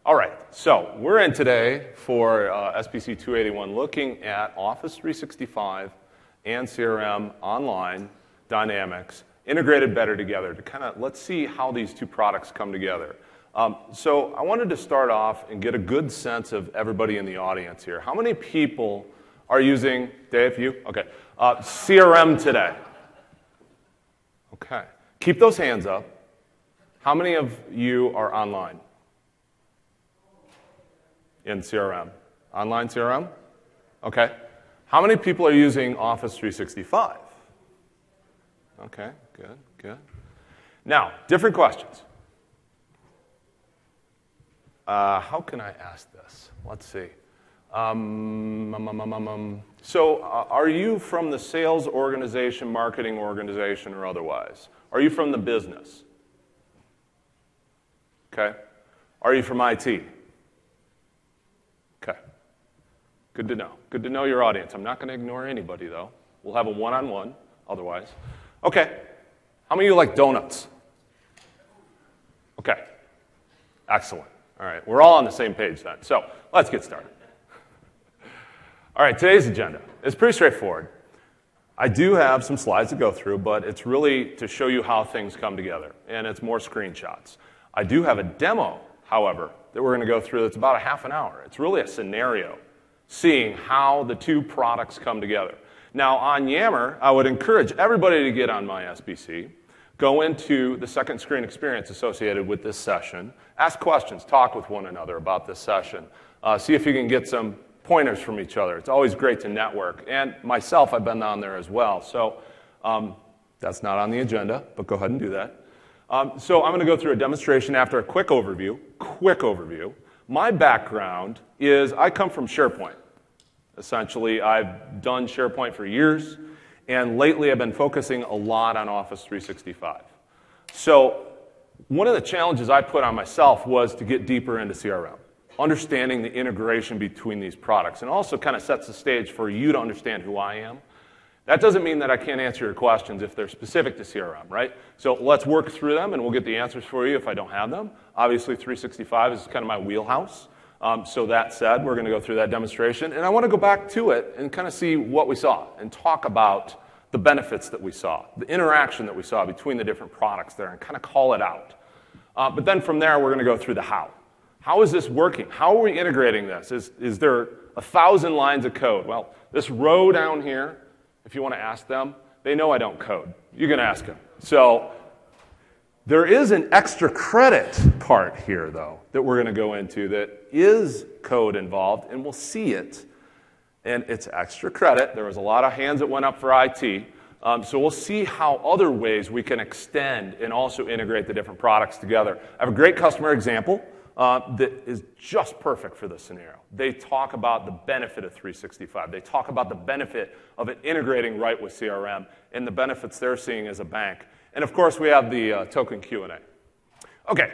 All right, so we're in today for SPC 281 looking at Office 365 and CRM Online Dynamics integrated better together to kind of let's see how these two products come together. So I wanted to start off and get a good sense of everybody in the audience here. How many people are using, Dave, you? Okay, CRM today? Okay, keep those hands up. How many of you are online? In CRM? Online CRM? Okay. How many people are using Office 365? Okay, good, good. Now, different questions. How can I ask this? Let's see. So, are you from the sales organization, marketing organization, or otherwise? Are you from the business? Okay. Are you from IT? Okay. Good to know. Good to know your audience. I'm not going to ignore anybody, though. We'll have a one-on-one otherwise. Okay. How many of you like donuts? Okay. Excellent. All right. We're all on the same page then. So let's get started. All right. Today's agenda is pretty straightforward. I do have some slides to go through, but it's really to show you how things come together, and it's more screenshots. I do have a demo, however, that we're going to go through that's about a half an hour. It's really a scenario, seeing how the two products come together. Now, on Yammer, I would encourage everybody to get on My SBC, go into the second screen experience associated with this session, ask questions, talk with one another about this session, see if you can get some pointers from each other. It's always great to network. And myself, I've been on there as well. So that's not on the agenda, but go ahead and do that. So I'm going to go through a demonstration after a quick overview. My background is I come from SharePoint. Essentially, I've done SharePoint for years, and lately I've been focusing a lot on Office 365. So one of the challenges I put on myself was to get deeper into CRM, understanding the integration between these products, and also kind of sets the stage for you to understand who I am. That doesn't mean that I can't answer your questions if they're specific to CRM, right? So let's work through them, and we'll get the answers for you if I don't have them. Obviously, 365 is kind of my wheelhouse. So that said, we're going to go through that demonstration. And I want to go back to it and kind of see what we saw and talk about the benefits that we saw, the interaction that we saw between the different products there, and kind of call it out. But then from there, we're going to go through the how. How is this working? How are we integrating this? Is there 1,000 lines of code? Well, this row down here, if you want to ask them, they know I don't code. You can ask them. So there is an extra credit part here, though, that we're going to go into that is code involved, and we'll see it. And it's extra credit. There was a lot of hands that went up for IT. So we'll see how other ways we can extend and also integrate the different products together. I have a great customer example that is just perfect for this scenario. They talk about the benefit of 365. They talk about the benefit of it integrating right with CRM and the benefits they're seeing as a bank. And of course, we have the token Q&A. Okay.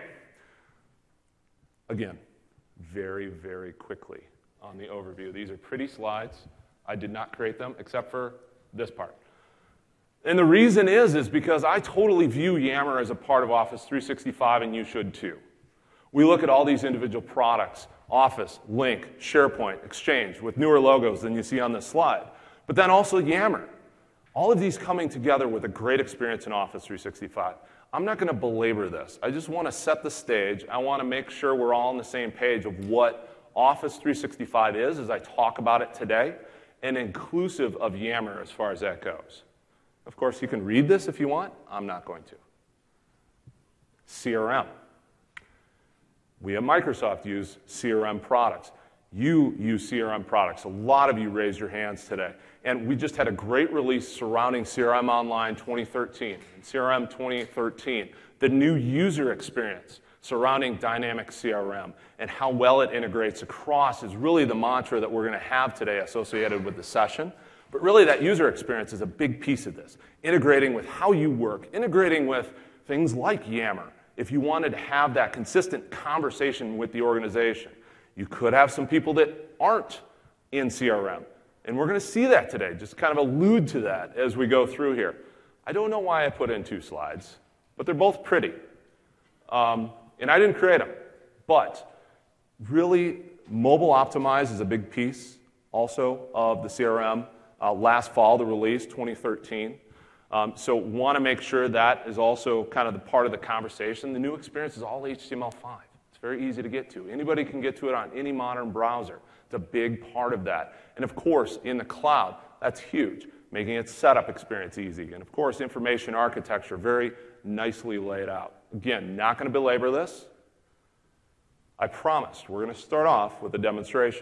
Again, very, very quickly on the overview. These are pretty slides. I did not create them except for this part. And the reason is because I totally view Yammer as a part of Office 365, and you should too. We look at all these individual products, Office, Lync, SharePoint, Exchange, with newer logos than you see on this slide. But then also Yammer. All of these coming together with a great experience in Office 365. I'm not going to belabor this. I just want to set the stage. I want to make sure we're all on the same page of what Office 365 is as I talk about it today, and inclusive of Yammer as far as that goes. Of course, you can read this if you want. I'm not going to. CRM. We at Microsoft use CRM products. You use CRM products. A lot of you raised your hands today. And we just had a great release surrounding CRM Online 2013 and CRM 2013, the new user experience surrounding Dynamic CRM and how well it integrates across is really the mantra that we're going to have today associated with the session. But really that user experience is a big piece of this, integrating with how you work, integrating with things like Yammer. If you wanted to have that consistent conversation with the organization, you could have some people that aren't in CRM. And we're going to see that today, just kind of allude to that as we go through here. I don't know why I put in 2 slides, but they're both pretty. And I didn't create them. But Really, mobile optimized is a big piece also of the CRM. Last fall, the release, 2013. So want to make sure that is also kind of the part of the conversation. The new experience is all HTML5. It's very easy to get to. Anybody can get to it on any modern browser. It's a big part of that. And of course, in the cloud, that's huge, making its setup experience easy. And of course, information architecture, very nicely laid out. Again, not going to belabor this. I promised we're going to start off with a demonstration.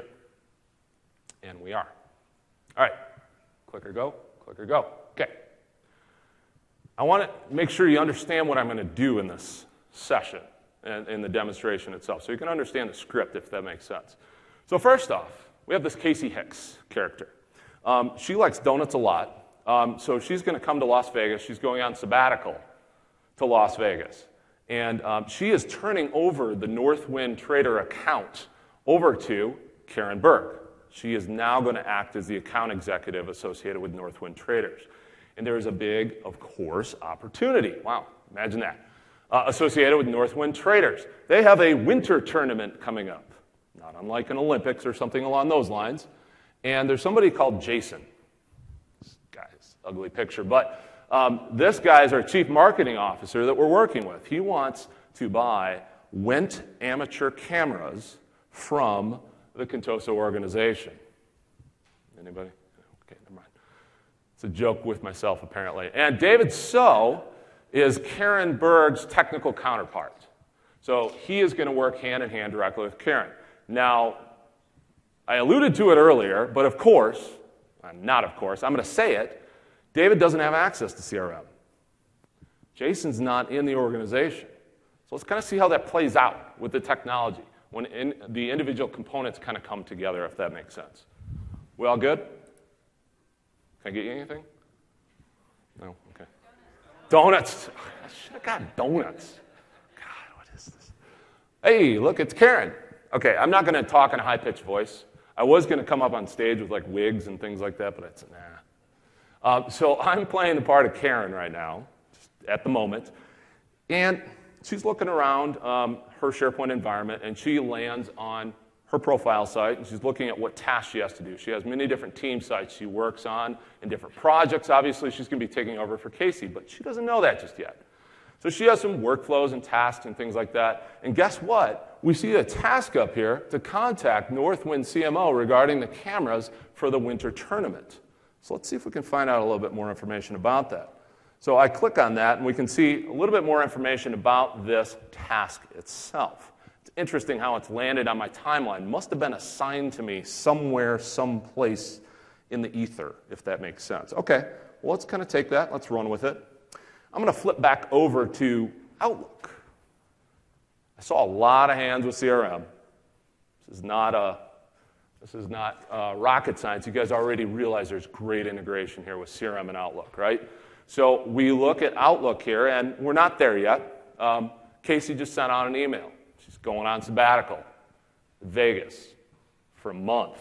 And we are. All right. Clicker go, clicker go. Okay. I want to make sure you understand what I'm going to do in this session and in the demonstration itself, so you can understand the script, if that makes sense. So first off, we have this Casey Hicks character. She likes donuts a lot, so she's going to come to Las Vegas. She's going on sabbatical to Las Vegas. And she is turning over the Northwind Trader account over to Karen Berg. She is now going to act as the account executive associated with Northwind Traders. And there is a big, of course, opportunity. Wow, imagine that. Associated with Northwind Traders. They have a winter tournament coming up, not unlike an Olympics or something along those lines. And there's somebody called Jason. This guy's ugly picture, but this guy is our chief marketing officer that we're working with. He wants to buy Wendt amateur cameras from the Contoso organization. Anybody? Okay, never mind. It's a joke with myself, apparently. And David So is Karen Berg's technical counterpart. So he is going to work hand-in-hand directly with Karen. Now, I alluded to it earlier, but of course, not of course, I'm going to say it, David doesn't have access to CRM. Jason's not in the organization. So let's kind of see how that plays out with the technology when the individual components kind of come together, if that makes sense. We all good? Can I get you anything? No? Okay. Donuts. I should have gotten donuts. God, what is this? Hey, look, it's Karen. Okay, I'm not going to talk in a high-pitched voice. I was going to come up on stage with like wigs and things like that, but it's nah. So I'm playing the part of Karen right now, just at the moment. And she's looking around her SharePoint environment, and she lands on her profile site, and she's looking at what tasks she has to do. She has many different team sites she works on and different projects. Obviously, she's going to be taking over for Casey, but she doesn't know that just yet. So she has some workflows and tasks and things like that. And guess what? We see a task up here to contact Northwind CMO regarding the cameras for the winter tournament. So let's see if we can find out a little bit more information about that. So I click on that, and we can see a little bit more information about this task itself. It's interesting how it's landed on my timeline. Must have been assigned to me somewhere, someplace in the ether, if that makes sense. Okay, well, let's kind of take that. Let's run with it. I'm going to flip back over to Outlook. I saw a lot of hands with CRM. This is not rocket science. You guys already realize there's great integration here with CRM and Outlook, right? So we look at Outlook here, and we're not there yet. Casey just sent out an email. She's going on sabbatical, Vegas, for a month.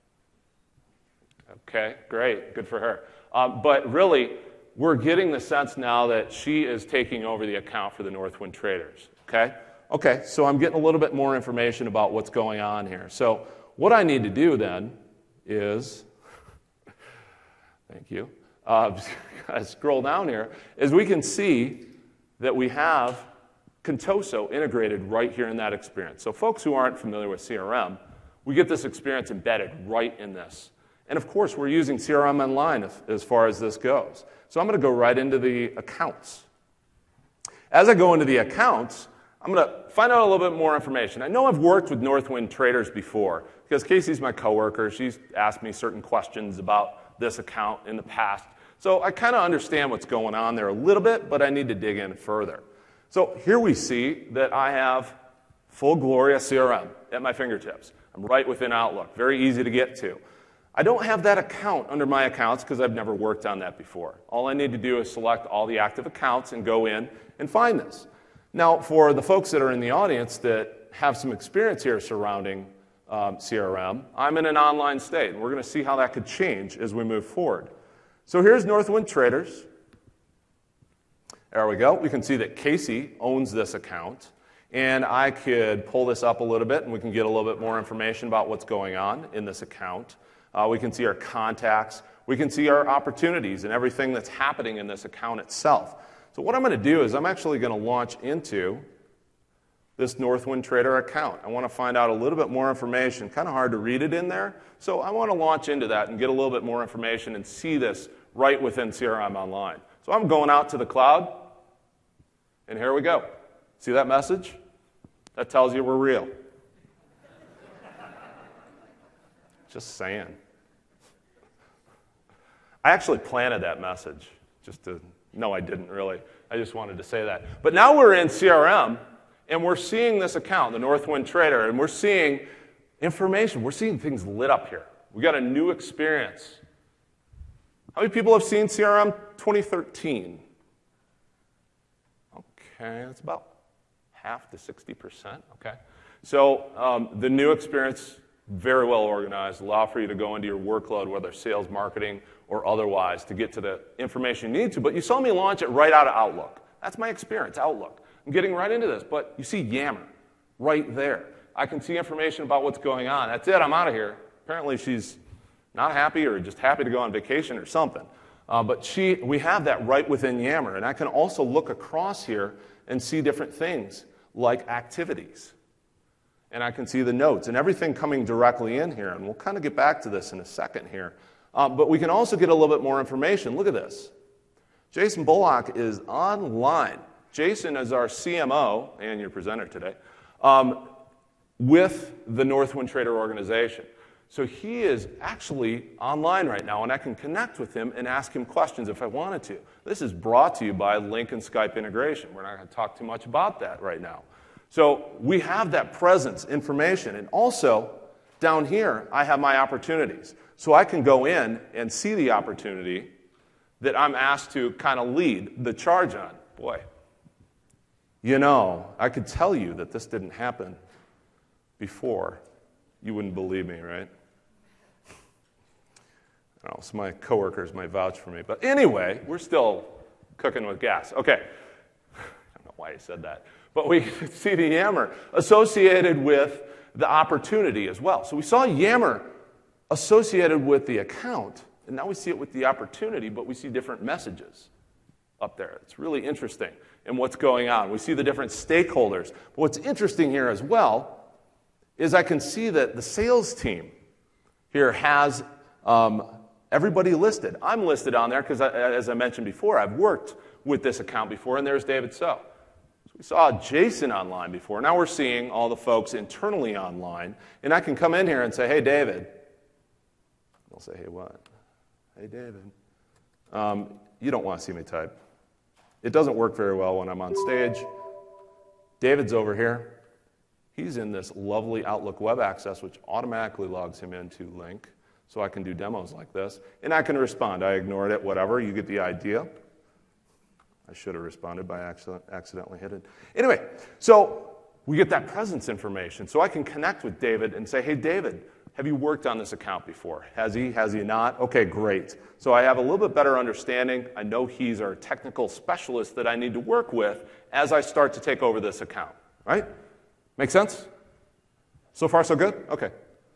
Okay, great, good for her. But really, we're getting the sense now that she is taking over the account for the Northwind Traders, okay? Okay, so I'm getting a little bit more information about what's going on here. So what I need to do then is, thank you, just gotta scroll down here, is we can see that we have Contoso integrated right here in that experience. So folks who aren't familiar with CRM, we get this experience embedded right in this. And of course, we're using CRM Online as far as this goes. So I'm going to go right into the accounts. As I go into the accounts, I'm going to find out a little bit more information. I know I've worked with Northwind Traders before because Casey's my coworker. She's asked me certain questions about this account in the past. So I kind of understand what's going on there a little bit, but I need to dig in further. So here we see that I have full Gloria CRM at my fingertips. I'm right within Outlook, very easy to get to. I don't have that account under my accounts because I've never worked on that before. All I need to do is select all the active accounts and go in and find this. Now, for the folks that are in the audience that have some experience here surrounding CRM, I'm in an online state, and we're going to see how that could change as we move forward. So here's Northwind Traders. There we go. We can see that Casey owns this account. And I could pull this up a little bit, and we can get a little bit more information about what's going on in this account. We can see our contacts. We can see our opportunities and everything that's happening in this account itself. So what I'm going to do is I'm actually going to launch into this Northwind Trader account. I want to find out a little bit more information. Kind of hard to read it in there. So I want to launch into that and get a little bit more information and see this right within CRM Online. So I'm going out to the cloud, and here we go. See that message? That tells you we're real. Just saying. I actually planted that message. No, I didn't really. I just wanted to say that. But now we're in CRM, and we're seeing this account, the Northwind Trader, and we're seeing information. We're seeing things lit up here. We got a new experience. How many people have seen CRM 2013? Okay, that's about half to 60%. Okay. So the new experience, very well organized, allow for you to go into your workload, whether sales, marketing, or otherwise, to get to the information you need to. But you saw me launch it right out of Outlook. That's my experience, Outlook. I'm getting right into this. But you see Yammer right there. I can see information about what's going on. That's it. I'm out of here. Apparently she's not happy or just happy to go on vacation or something. But we have that right within Yammer. And I can also look across here and see different things like activities. And I can see the notes and everything coming directly in here. And we'll kind of get back to this in a second here. But we can also get a little bit more information. Look at this. Jason Bullock is online. Jason is our CMO and your presenter today with the Northwind Trader organization. So he is actually online right now, and I can connect with him and ask him questions if I wanted to. This is brought to you by Link and Skype integration. We're not going to talk too much about that right now. So we have that presence, information, and also down here I have my opportunities. So I can go in and see the opportunity that I'm asked to kind of lead the charge on. Boy, you know, I could tell you that this didn't happen before. You wouldn't believe me, right? Oh, so my coworkers might vouch for me. But anyway, we're still cooking with gas. Okay. I don't know why I said that. But we see the Yammer associated with the opportunity as well. So we saw Yammer associated with the account, and now we see it with the opportunity, but we see different messages up there. It's really interesting in what's going on. We see the different stakeholders. But what's interesting here as well is I can see that the sales team here has everybody listed. I'm listed on there because, as I mentioned before, I've worked with this account before, and there's David So. We saw Jason online before. Now we're seeing all the folks internally online, and I can come in here and say, hey, David. They'll say, hey, what? Hey, David. You don't want to see me type. It doesn't work very well when I'm on stage. David's over here. He's in this lovely Outlook Web Access, which automatically logs him into Link, so I can do demos like this. And I can respond. I ignored it, whatever. You get the idea. I should have responded by accidentally hit it. Anyway, so we get that presence information. So I can connect with David and say, hey, David, have you worked on this account before? Has he not? Okay, great. So I have a little bit better understanding. I know he's our technical specialist that I need to work with as I start to take over this account, right? Make sense? So far, so good? Okay.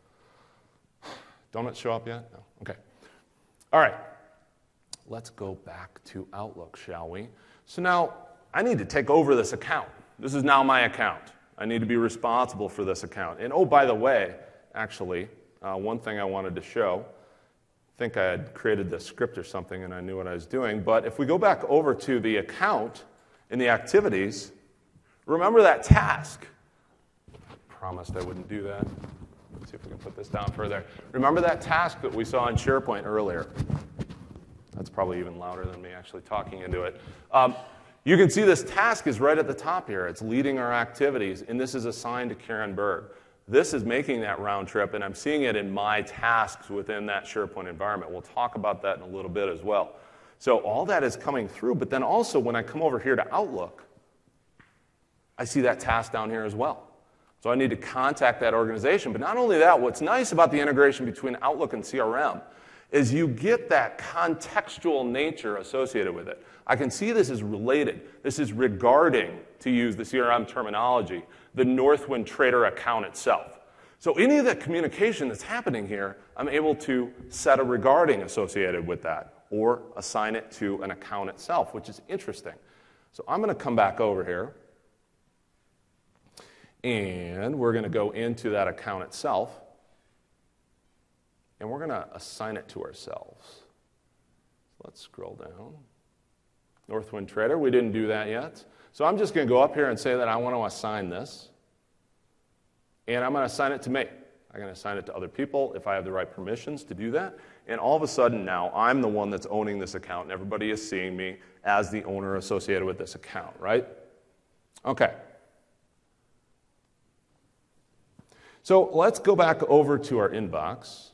Donuts show up yet? No. Okay. All right. Let's go back to Outlook, shall we? So now I need to take over this account. This is now my account. I need to be responsible for this account. And oh, by the way, actually, one thing I wanted to show, I think I had created this script or something and I knew what I was doing, but if we go back over to the account in the activities, remember that task. I promised I wouldn't do that. Let's see if we can put this down further. Remember that task that we saw in SharePoint earlier? That's probably even louder than me actually talking into it. You can see this task is right at the top here. It's leading our activities, and this is assigned to Karen Berg. This is making that round trip, and I'm seeing it in my tasks within that SharePoint environment. We'll talk about that in a little bit as well. So all that is coming through, but then also when I come over here to Outlook, I see that task down here as well. So I need to contact that organization. But not only that, what's nice about the integration between Outlook and CRM is you get that contextual nature associated with it. I can see this is related. This is regarding, to use the CRM terminology, the Northwind Trader account itself. So any of the communication that's happening here, I'm able to set a regarding associated with that or assign it to an account itself, which is interesting. So I'm going to come back over here, and we're going to go into that account itself, and we're going to assign it to ourselves. Let's scroll down. Northwind Trader, we didn't do that yet. So I'm just going to go up here and say that I want to assign this, and I'm going to assign it to me. I'm going to assign it to other people if I have the right permissions to do that. And all of a sudden now, I'm the one that's owning this account, and everybody is seeing me as the owner associated with this account, right? Okay. So let's go back over to our inbox.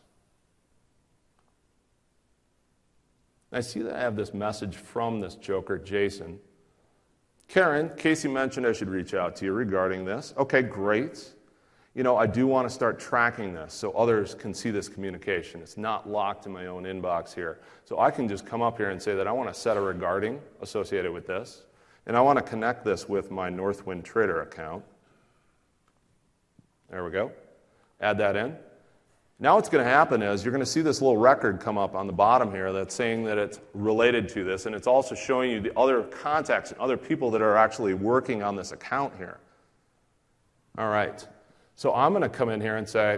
I see that I have this message from this joker, Jason. Karen, Casey mentioned I should reach out to you regarding this. Okay, great. You know, I do want to start tracking this so others can see this communication. It's not locked in my own inbox here. So I can just come up here and say that I want to set a regarding associated with this, and I want to connect this with my Northwind Trader account. There we go. Add that in. Now what's going to happen is you're going to see this little record come up on the bottom here that's saying that it's related to this, and it's also showing you the other contacts and other people that are actually working on this account here. All right. So I'm going to come in here and say,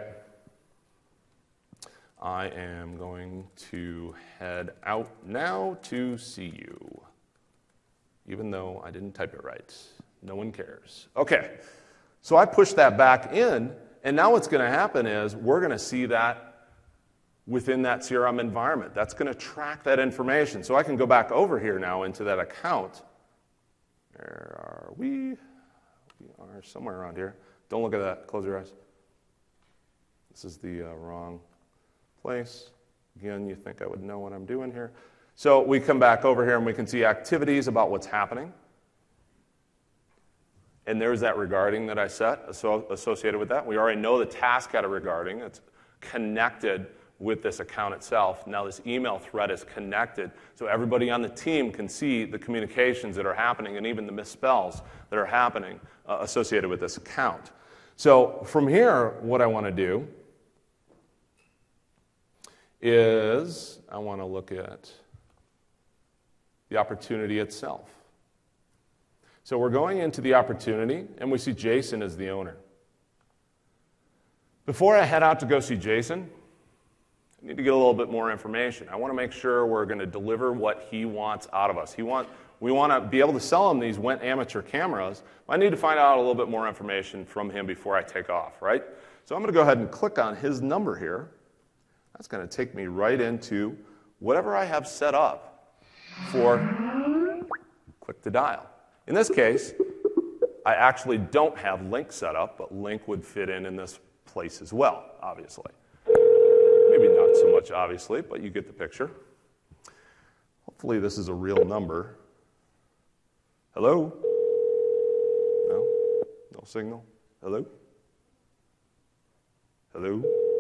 I am going to head out now to see you, even though I didn't type it right. No one cares. Okay, so I push that back in, and now what's going to happen is we're going to see that within that CRM environment. That's going to track that information. So I can go back over here now into that account. Where are we? We are somewhere around here. Don't look at that. Close your eyes. This is the wrong place. Again, you think I would know what I'm doing here. So we come back over here and we can see activities about what's happening. And there's that regarding that I set associated with that. We already know the task had a regarding. It's connected with this account itself. Now this email thread is connected, so everybody on the team can see the communications that are happening and even the misspells that are happening associated with this account. So from here, what I want to do is I want to look at the opportunity itself. So we're going into the opportunity, and we see Jason as the owner. Before I head out to go see Jason, I need to get a little bit more information. I want to make sure we're going to deliver what he wants out of us. We want to be able to sell him these Went Amateur cameras. I need to find out a little bit more information from him before I take off, right? So I'm going to go ahead and click on his number here. That's going to take me right into whatever I have set up for click to dial. In this case, I actually don't have Link set up, but Link would fit in this place as well, obviously. Maybe not so much, obviously, but you get the picture. Hopefully this is a real number. Hello? No? No signal? Hello? Hello?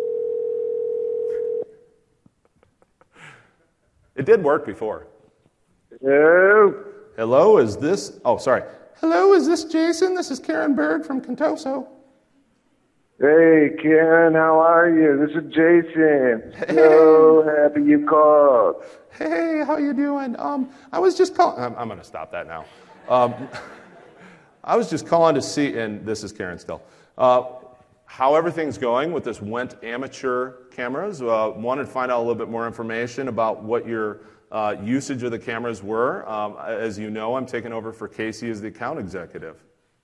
It did work before. Hello? Hello, is this... Oh, sorry. Hello, is this Jason? This is Karen Berg from Contoso. Hey, Karen, how are you? This is Jason. Hey. So happy you called. Hey, how you doing? I was just calling... I'm going to stop that now. I was just calling to see, and this is Karen still, how everything's going with this Went Amateur cameras. Wanted to find out a little bit more information about what your usage of the cameras were. As you know, I'm taking over for Casey as the account executive.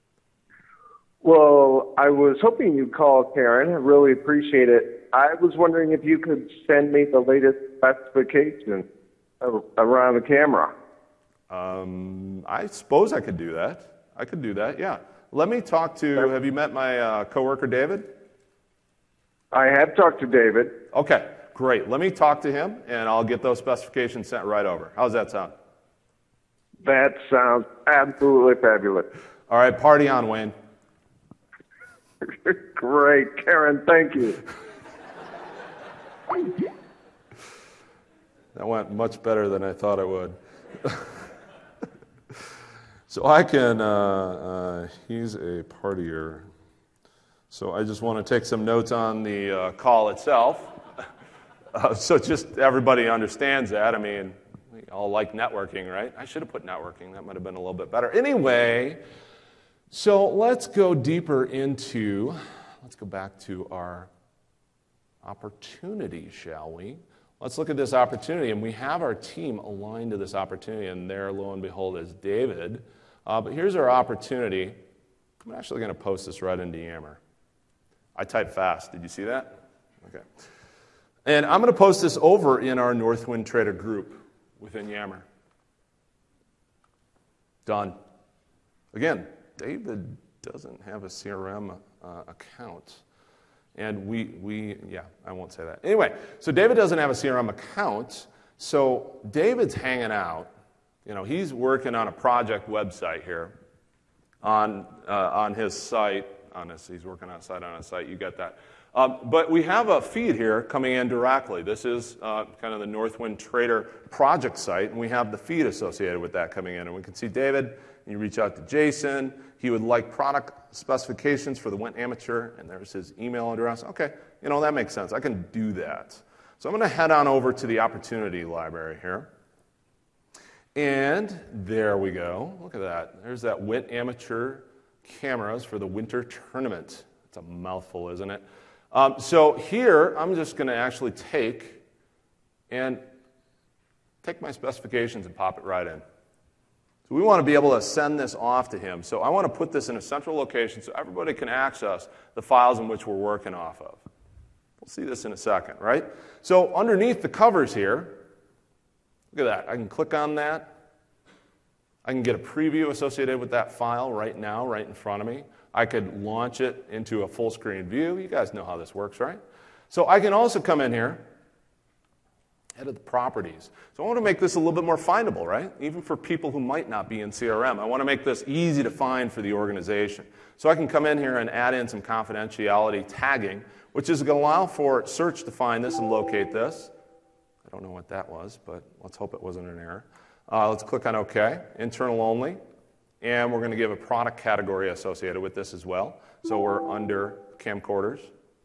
Well, I was hoping you'd call, Karen. I really appreciate it. I was wondering if you could send me the latest specifications around the camera. I suppose I could do that. I could do that, yeah. Let me talk to, have you met my coworker, David? I have talked to David. Okay, great. Let me talk to him, and I'll get those specifications sent right over. How's that sound? That sounds absolutely fabulous. All right, party on, Wayne. Great, Karen, thank you. That went much better than I thought it would. So I can, he's a partier. So I just want to take some notes on the call itself. So just everybody understands that. I mean, we all like networking, right? I should have put networking. That might have been a little bit better. Anyway, so let's go deeper into, let's go back to our opportunity, shall we? Let's look at this opportunity, and we have our team aligned to this opportunity, and there, lo and behold, is David. But here's our opportunity. I'm actually going to post this right into Yammer. I type fast. Did you see that? Okay. And I'm going to post this over in our Northwind Trader group within Yammer. Done. Again, David doesn't have a CRM account. And yeah, I won't say that. Anyway, so David doesn't have a CRM account, so David's hanging out. You know, he's working on a project website here on his site. He's working on a site on his site. You get that. But we have a feed here coming in directly. This is kind of the Northwind Trader project site, and we have the feed associated with that coming in. And we can see David, and you reach out to Jason. He would like product specifications for the Went Amateur, and there's his email address. Okay, you know, that makes sense. I can do that. So I'm going to head on over to the opportunity library here. And there we go. Look at that. There's that Went Amateur cameras for the winter tournament. It's a mouthful, isn't it? So here, I'm just going to actually take my specifications and pop it right in. So we want to be able to send this off to him. So I want to put this in a central location so everybody can access the files in which we're working off of. We'll see this in a second, right? So underneath the covers here, look at that. I can click on that. I can get a preview associated with that file right now, right in front of me. I could launch it into a full screen view. You guys know how this works, right? So I can also come in here, edit the properties. So I want to make this a little bit more findable, right? Even for people who might not be in CRM. I want to make this easy to find for the organization. So I can come in here and add in some confidentiality tagging, which is going to allow for search to find this and locate this. I don't know what that was, but let's hope it wasn't an error. Let's click on OK, internal only. And we're going to give a product category associated with this as well. So we're under camcorders.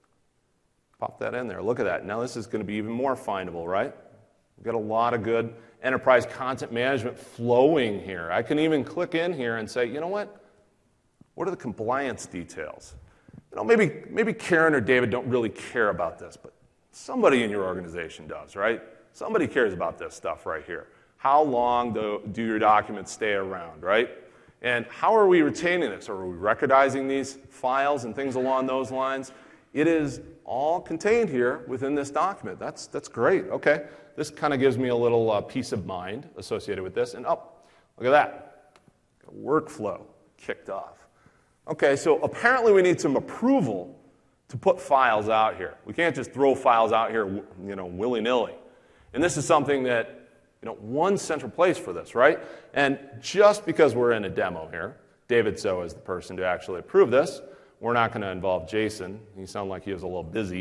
Pop that in there. Look at that. Now this is going to be even more findable, right? We've got a lot of good enterprise content management flowing here. I can even click in here and say, you know what? What are the compliance details? You know, maybe Karen or David don't really care about this, but somebody in your organization does, right? Somebody cares about this stuff right here. How long do your documents stay around, right? And how are we retaining this? Are we recordizing these files and things along those lines? It is all contained here within this document. That's great. Okay, this kind of gives me a little peace of mind associated with this. And look at that. Workflow kicked off. Okay, so apparently we need some approval to put files out here. We can't just throw files out here, you know, willy-nilly. And this is something that, you know, one central place for this, right? And just because we're in a demo here, David So is the person to actually approve this. We're not going to involve Jason. He sounded like he was a little busy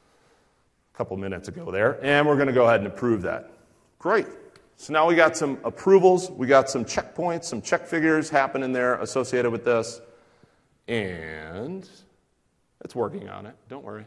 a couple minutes ago there. And we're going to go ahead and approve that. Great. So now we got some approvals. We got some checkpoints, some check figures happening there associated with this. And it's working on it. Don't worry.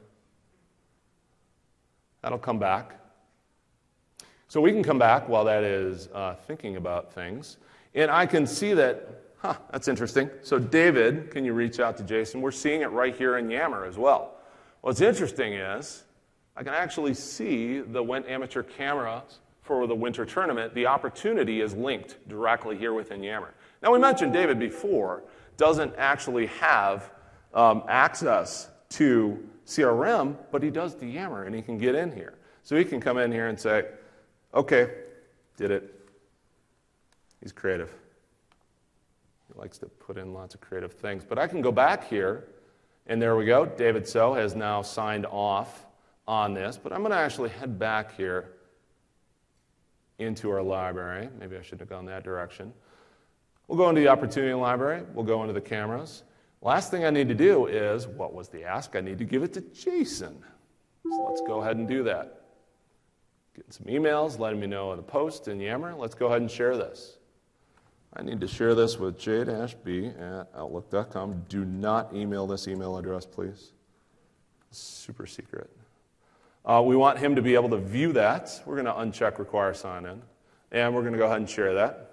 That'll come back. So we can come back while that is thinking about things. And I can see that, that's interesting. So David, can you reach out to Jason? We're seeing it right here in Yammer as well. What's interesting is I can actually see the Went Amateur cameras for the winter tournament. The opportunity is linked directly here within Yammer. Now we mentioned David before doesn't actually have access to CRM, but he does to Yammer, and he can get in here. So he can come in here and say, okay, did it. He's creative. He likes to put in lots of creative things. But I can go back here, and there we go. David So has now signed off on this. But I'm going to actually head back here into our library. Maybe I should have gone that direction. We'll go into the opportunity library. We'll go into the cameras. Last thing I need to do is, what was the ask? I need to give it to Jason. So let's go ahead and do that. Getting some emails letting me know of the post in Yammer. Let's go ahead and share this. I need to share this with j-b@outlook.com. Do not email this email address, please. Super secret. We want him to be able to view that. We're going to uncheck require sign-in, and we're going to go ahead and share that.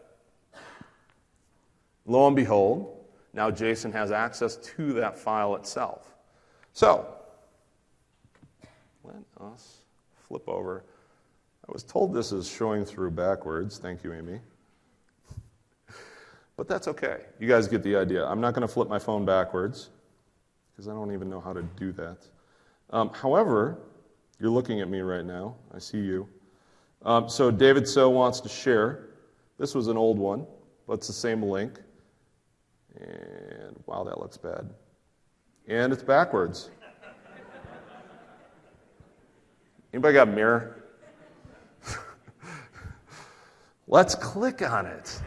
Lo and behold, now Jason has access to that file itself. So, let us flip over. I was told this is showing through backwards. Thank you, Amy. But that's okay. You guys get the idea. I'm not going to flip my phone backwards because I don't even know how to do that. However, you're looking at me right now. I see you. So David So wants to share. This was an old one, but it's the same link. And wow, that looks bad. And it's backwards. Anybody got a mirror? Let's click on it.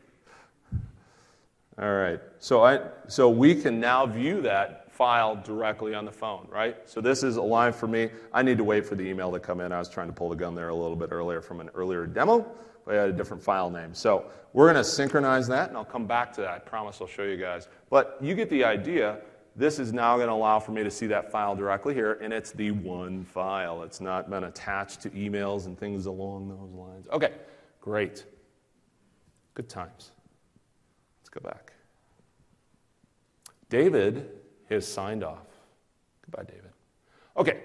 All right. So we can now view that file directly on the phone, right? So this is alive for me. I need to wait for the email to come in. I was trying to pull the gun there a little bit earlier from an earlier demo, but I had a different file name. So we're going to synchronize that, and I'll come back to that. I promise I'll show you guys. But you get the idea. This is now going to allow for me to see that file directly here, and it's the one file. It's not been attached to emails and things along those lines. Okay, great. Good times. Let's go back. David is signed off. Goodbye, David. Okay.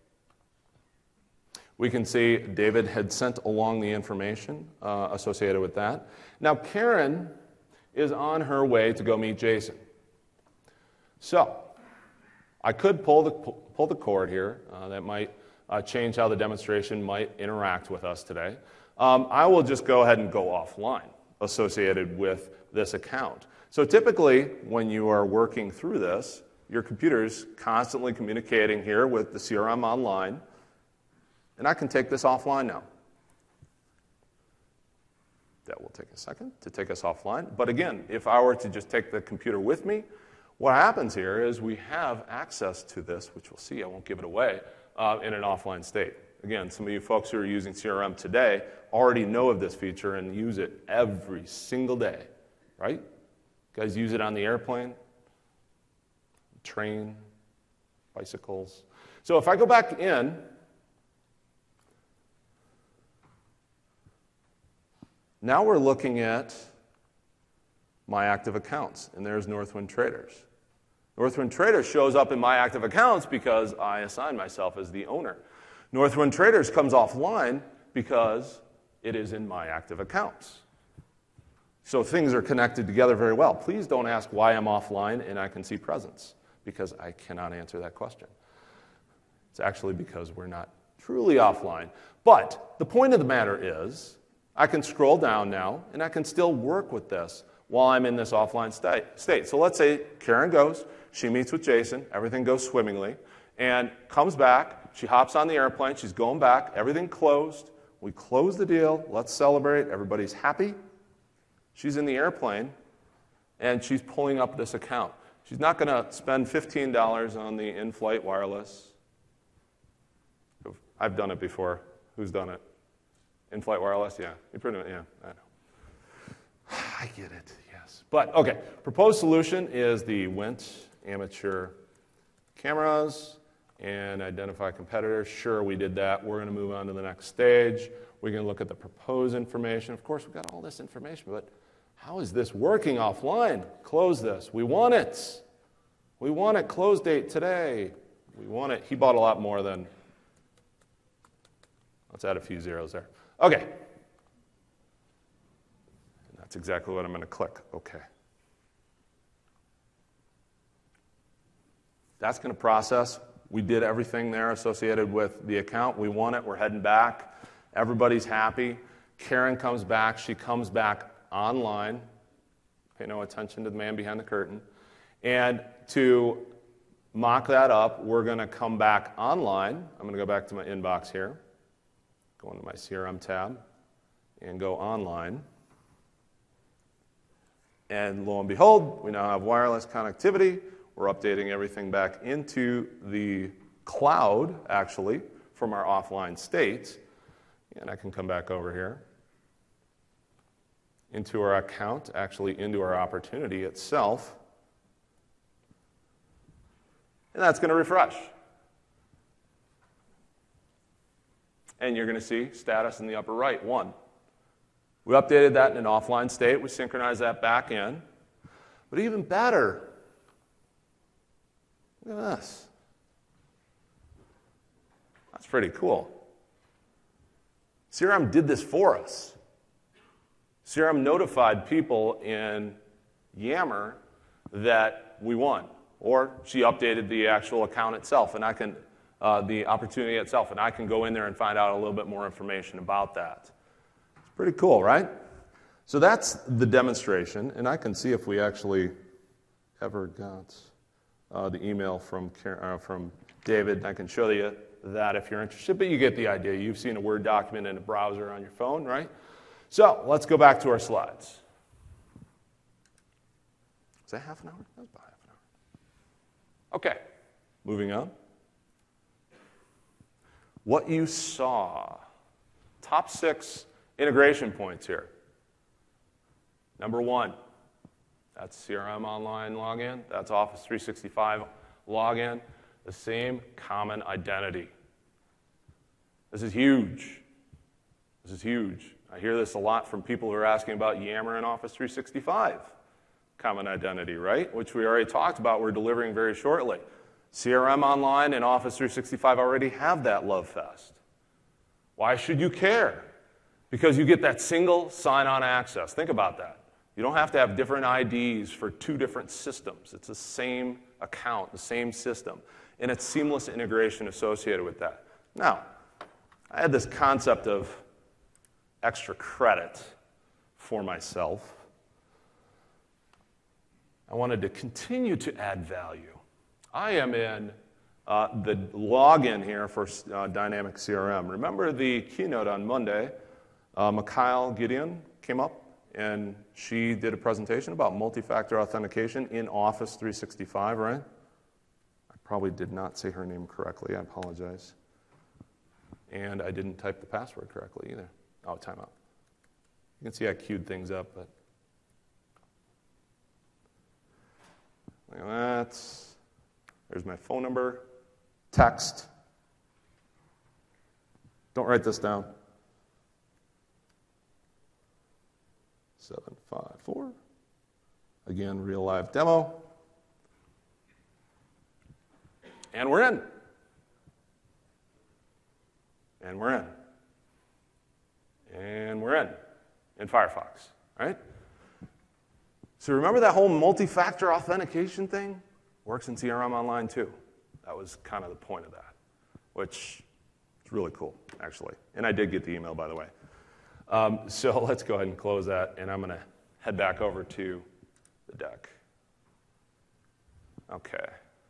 We can see David had sent along the information associated with that. Now, Karen is on her way to go meet Jason. So, I could pull the cord here. That might change how the demonstration might interact with us today. I will just go ahead and go offline associated with this account. So typically, when you are working through this, your computer's constantly communicating here with the CRM online, and I can take this offline now. That will take a second to take us offline. But again, if I were to just take the computer with me, what happens here is we have access to this, which we'll see, I won't give it away, in an offline state. Again, some of you folks who are using CRM today already know of this feature and use it every single day, right? You guys use it on the airplane, train, bicycles. So if I go back in, now we're looking at my active accounts, and there's Northwind Traders. Northwind Traders shows up in my active accounts because I assign myself as the owner. Northwind Traders comes offline because it is in my active accounts. So things are connected together very well. Please don't ask why I'm offline and I can see presence, because I cannot answer that question. It's actually because we're not truly offline. But the point of the matter is, I can scroll down now and I can still work with this while I'm in this offline state. So let's say Karen goes, she meets with Jason, everything goes swimmingly, and comes back, she hops on the airplane, she's going back, everything closed, we close the deal, let's celebrate, everybody's happy. She's in the airplane, and she's pulling up this account. She's not going to spend $15 on the in-flight wireless. I've done it before. Who's done it? In-flight wireless? Yeah. You pretty much, yeah, I know. I get it, yes. But, okay, proposed solution is the Wint amateur cameras and identify competitors. Sure, we did that. We're going to move on to the next stage. We're going to look at the proposed information. Of course, we've got all this information, but how is this working offline? Close this. We want it. We want it. Close date today. We want it. He bought a lot more than... Let's add a few zeros there. Okay. And that's exactly what I'm going to click. Okay. That's going to process. We did everything there associated with the account. We want it. We're heading back. Everybody's happy. Karen comes back. She comes back online. Pay no attention to the man behind the curtain. And to mock that up, we're going to come back online. I'm going to go back to my inbox here. Go into my CRM tab and go online. And lo and behold, we now have wireless connectivity. We're updating everything back into the cloud, actually, from our offline state. And I can come back over here into our account, actually into our opportunity itself. And that's going to refresh. And you're going to see status in the upper right, 1. We updated that in an offline state. We synchronized that back in. But even better, look at this. That's pretty cool. CRM did this for us. CRM notified people in Yammer that we won, or she updated the actual account itself, and I can, the opportunity itself, and I can go in there and find out a little bit more information about that. It's pretty cool, right? So that's the demonstration, and I can see if we actually ever got the email from David, and I can show you that if you're interested, but you get the idea. You've seen a Word document in a browser on your phone, right? So let's go back to our slides. Is that half an hour? That was about half an hour. Okay, moving on. What you saw, top 6 integration points here. Number 1, that's CRM Online login. That's Office 365 login. The same common identity. This is huge. This is huge. I hear this a lot from people who are asking about Yammer and Office 365 common identity, right? Which we already talked about. We're delivering very shortly. CRM Online and Office 365 already have that love fest. Why should you care? Because you get that single sign-on access. Think about that. You don't have to have different IDs for 2 different systems. It's the same account, the same system, and it's seamless integration associated with that. Now, I had this concept of extra credit for myself. I wanted to continue to add value. I am in the login here for Dynamic CRM. Remember the keynote on Monday? Mikhail Gideon came up and she did a presentation about multi-factor authentication in Office 365, right? I probably did not say her name correctly. I apologize. And I didn't type the password correctly either. Oh, timeout. You can see I queued things up, but look at that. There's my phone number, text. Don't write this down. 754. Again, real live demo. And we're in. And we're in. And we're in Firefox, right? So remember that whole multi-factor authentication thing? Works in CRM Online too. That was kind of the point of that, which is really cool, actually. And I did get the email, by the way. So let's go ahead and close that, and I'm going to head back over to the deck. Okay.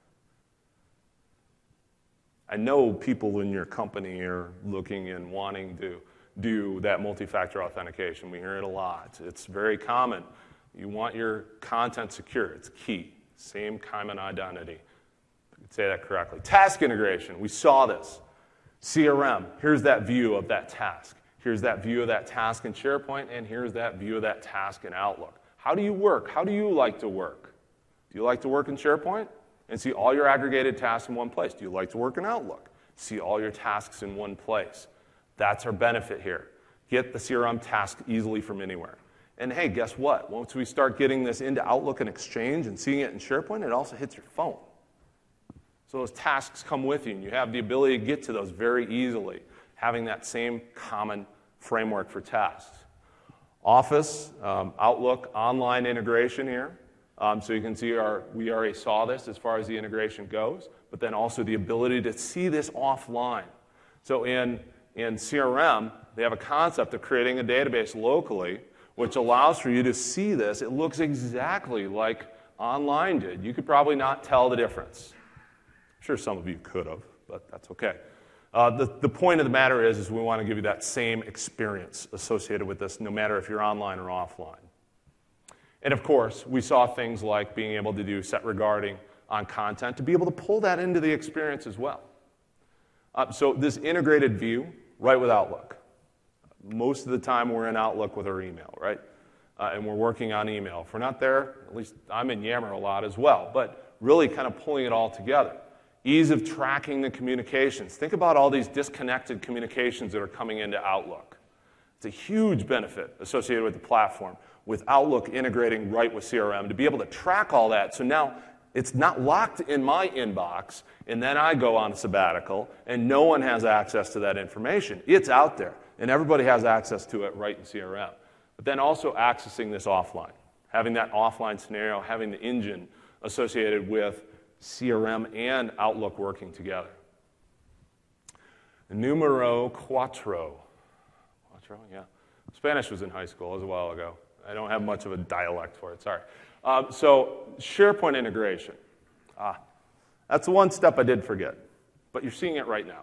I know people in your company are looking and wanting to do that multi-factor authentication. We hear it a lot. It's very common. You want your content secure. It's key. Same common identity. I could say that correctly. Task integration. We saw this. CRM. Here's that view of that task. Here's that view of that task in SharePoint, and here's that view of that task in Outlook. How do you work? How do you like to work? Do you like to work in SharePoint and see all your aggregated tasks in one place? Do you like to work in Outlook? See all your tasks in one place. That's our benefit here. Get the CRM task easily from anywhere. And hey, guess what? Once we start getting this into Outlook and Exchange and seeing it in SharePoint, it also hits your phone. So those tasks come with you, and you have the ability to get to those very easily, having that same common framework for tasks. Office, Outlook, online integration here. So you can see we already saw this as far as the integration goes, but then also the ability to see this offline. So in CRM, they have a concept of creating a database locally, which allows for you to see this. It looks exactly like online did. You could probably not tell the difference. I'm sure some of you could have, but that's okay. The point of the matter is we want to give you that same experience associated with this, no matter if you're online or offline. And of course, we saw things like being able to do set regarding on content, to be able to pull that into the experience as well. So this integrated view, right with Outlook. most of the time we're in Outlook with our email, right? And we're working on email. If we're not there, at least I'm in Yammer a lot as well, but really kind of pulling it all together. Ease of tracking the communications. Think about all these disconnected communications that are coming into Outlook. It's a huge benefit associated with the platform, with Outlook integrating right with CRM, to be able to track all that. So now it's not locked in my inbox, and then I go on a sabbatical, and no one has access to that information. It's out there, and everybody has access to it right in CRM. But then also accessing this offline, having that offline scenario, having the engine associated with CRM and Outlook working together. Numero cuatro. Cuatro, yeah. Spanish was in high school. It was a while ago. I don't have much of a dialect for it, sorry. So SharePoint integration. That's the one step I did forget, but you're seeing it right now.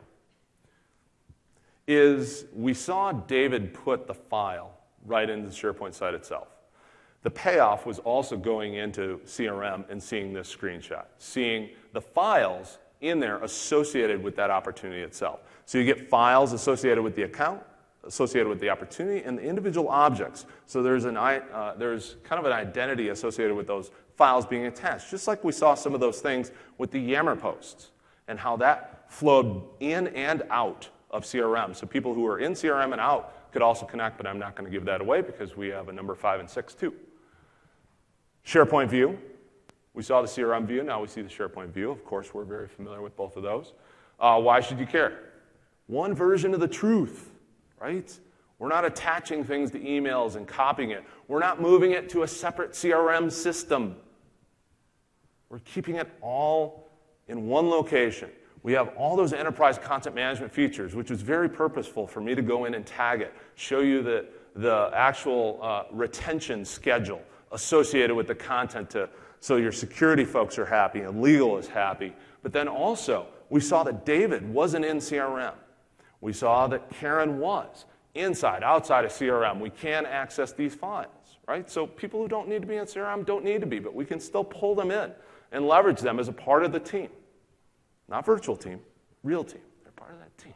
Is we saw David put the file right into the SharePoint site itself. The payoff was also going into CRM and seeing this screenshot, seeing the files in there associated with that opportunity itself. So you get files associated with the account, associated with the opportunity, and the individual objects. So there's kind of an identity associated with those files being attached, just like we saw some of those things with the Yammer posts and how that flowed in and out of CRM. So people who are in CRM and out could also connect, but I'm not going to give that away because we have a number 5 and 6 too. SharePoint view. We saw the CRM view, now we see the SharePoint view. Of course, we're very familiar with both of those. Why should you care? One version of the truth, right? We're not attaching things to emails and copying it. We're not moving it to a separate CRM system. We're keeping it all in one location. We have all those enterprise content management features, which was very purposeful for me to go in and tag it, show you the actual retention schedule associated with the content so your security folks are happy and legal is happy. But then also, we saw that David wasn't in CRM. We saw that Karen was. Inside, outside of CRM, we can access these files, right? So people who don't need to be in CRM don't need to be, but we can still pull them in and leverage them as a part of the team. Not virtual team, real team. They're part of that team.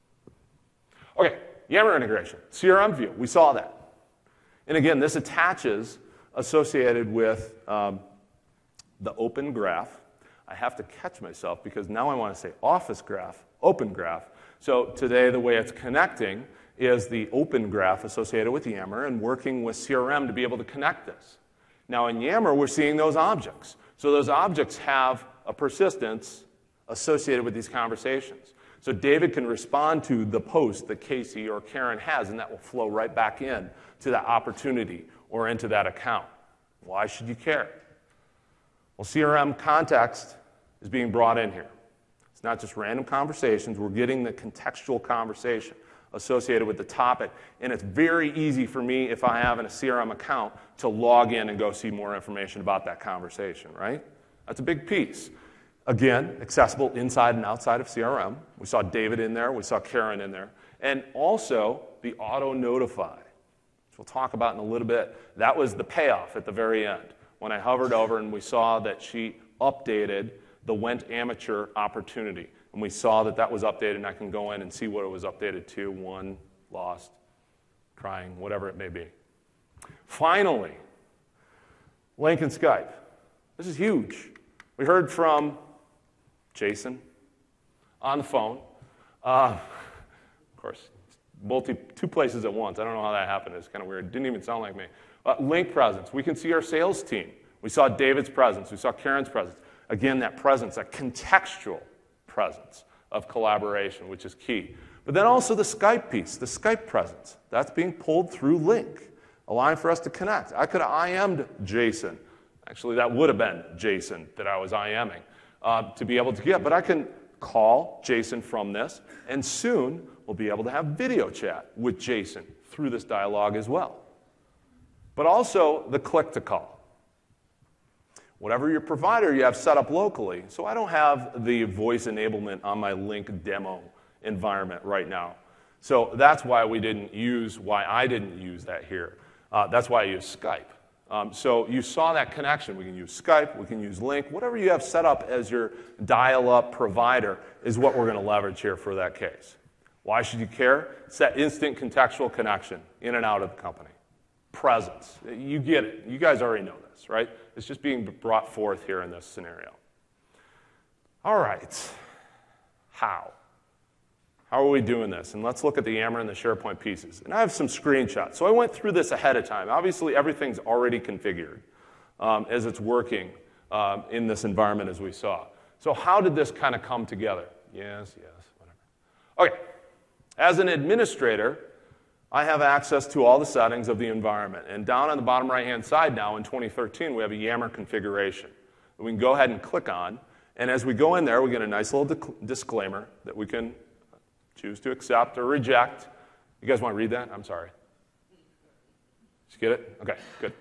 Okay, Yammer integration, CRM view, we saw that. And again, this attaches associated with the open graph. I have to catch myself because now I want to say Office graph, open graph. So today the way it's connecting is the open graph associated with Yammer and working with CRM to be able to connect this. Now in Yammer, we're seeing those objects. So those objects have a persistence associated with these conversations. So David can respond to the post that Casey or Karen has, and that will flow right back in to that opportunity or into that account. Why should you care? Well, CRM context is being brought in here. It's not just random conversations. We're getting the contextual conversation associated with the topic, and it's very easy for me, if I have a CRM account, to log in and go see more information about that conversation, right? That's a big piece. Again, accessible inside and outside of CRM. We saw David in there. We saw Karen in there. And also the auto-notify, which we'll talk about in a little bit. That was the payoff at the very end when I hovered over and we saw that she updated the Went Amateur opportunity. And we saw that that was updated, and I can go in and see what it was updated to, won, lost, crying, whatever it may be. Finally, Link and Skype. This is huge. We heard from Jason on the phone. Of course, two places at once. I don't know how that happened. It's kind of weird. It didn't even sound like me. Link presence. We can see our sales team. We saw David's presence. We saw Karen's presence. Again, that presence, that contextual presence of collaboration, which is key. But then also the Skype piece, the Skype presence. That's being pulled through Link, allowing for us to connect. I could have IM'd Jason. Actually, that would have been Jason that I was IMing to be able to get. But I can call Jason from this, and soon we'll be able to have video chat with Jason through this dialogue as well. But also the click-to-call. Whatever your provider you have set up locally. So I don't have the voice enablement on my Link demo environment right now. So that's why I didn't use that here. That's why I use Skype. So you saw that connection. We can use Skype, we can use Link. Whatever you have set up as your dial-up provider is what we're going to leverage here for that case. Why should you care? It's that instant contextual connection in and out of the company. Presence. You get it. You guys already know this, right? It's just being brought forth here in this scenario. All right. How? How are we doing this? And let's look at the Yammer and the SharePoint pieces. And I have some screenshots. So I went through this ahead of time. Obviously, everything's already configured as it's working in this environment as we saw. So how did this kind of come together? Yes, whatever. Okay. As an administrator, I have access to all the settings of the environment. And down on the bottom right-hand side now in 2013, we have a Yammer configuration that we can go ahead and click on. And as we go in there, we get a nice little disclaimer that we can choose to accept or reject. You guys want to read that? I'm sorry. Did you get it? Okay, good.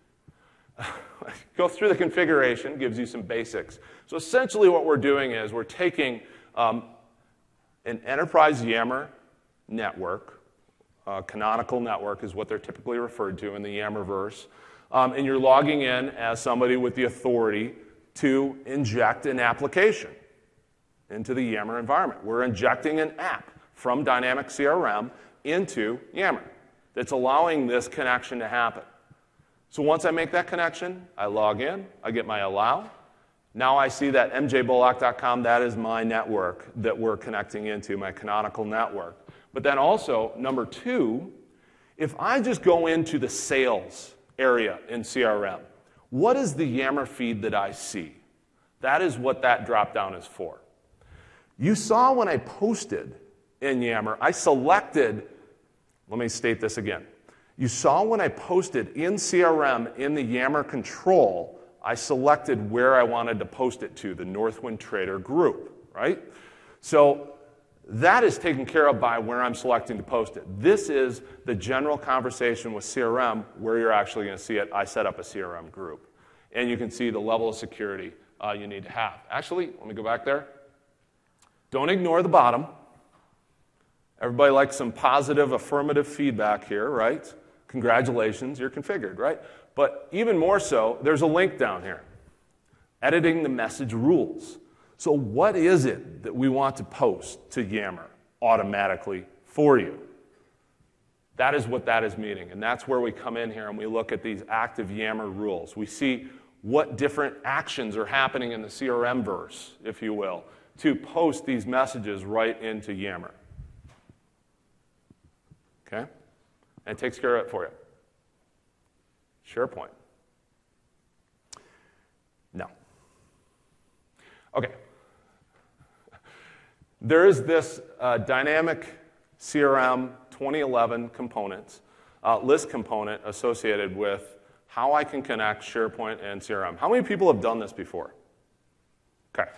Go through the configuration, gives you some basics. So essentially what we're doing is we're taking an enterprise Yammer network, canonical network is what they're typically referred to in the Yammerverse, and you're logging in as somebody with the authority to inject an application into the Yammer environment. We're injecting an app from Dynamics CRM into Yammer that's allowing this connection to happen. So once I make that connection, I log in, I get my allow. Now I see that mjbullock.com, that is my network that we're connecting into, my canonical network. But then also, number two, if I just go into the sales area in CRM, what is the Yammer feed that I see? That is what that drop-down is for. You saw when I posted in Yammer, I selected, let me state this again. You saw when I posted in CRM in the Yammer control, I selected where I wanted to post it to, the Northwind Trader group, right? So that is taken care of by where I'm selecting to post it. This is the general conversation with CRM where you're actually going to see it. I set up a CRM group. And you can see the level of security you need to have. Actually, let me go back there. Don't ignore the bottom. Everybody likes some positive, affirmative feedback here, right? Congratulations, you're configured, right? But even more so, there's a link down here. Editing the message rules. So what is it that we want to post to Yammer automatically for you? That is what that is meaning. And that's where we come in here and we look at these active Yammer rules. We see what different actions are happening in the CRM verse, if you will, to post these messages right into Yammer. Okay? And it takes care of it for you. SharePoint. No. Okay. There is this dynamic CRM 2011 components, list component associated with how I can connect SharePoint and CRM. How many people have done this before? Okay.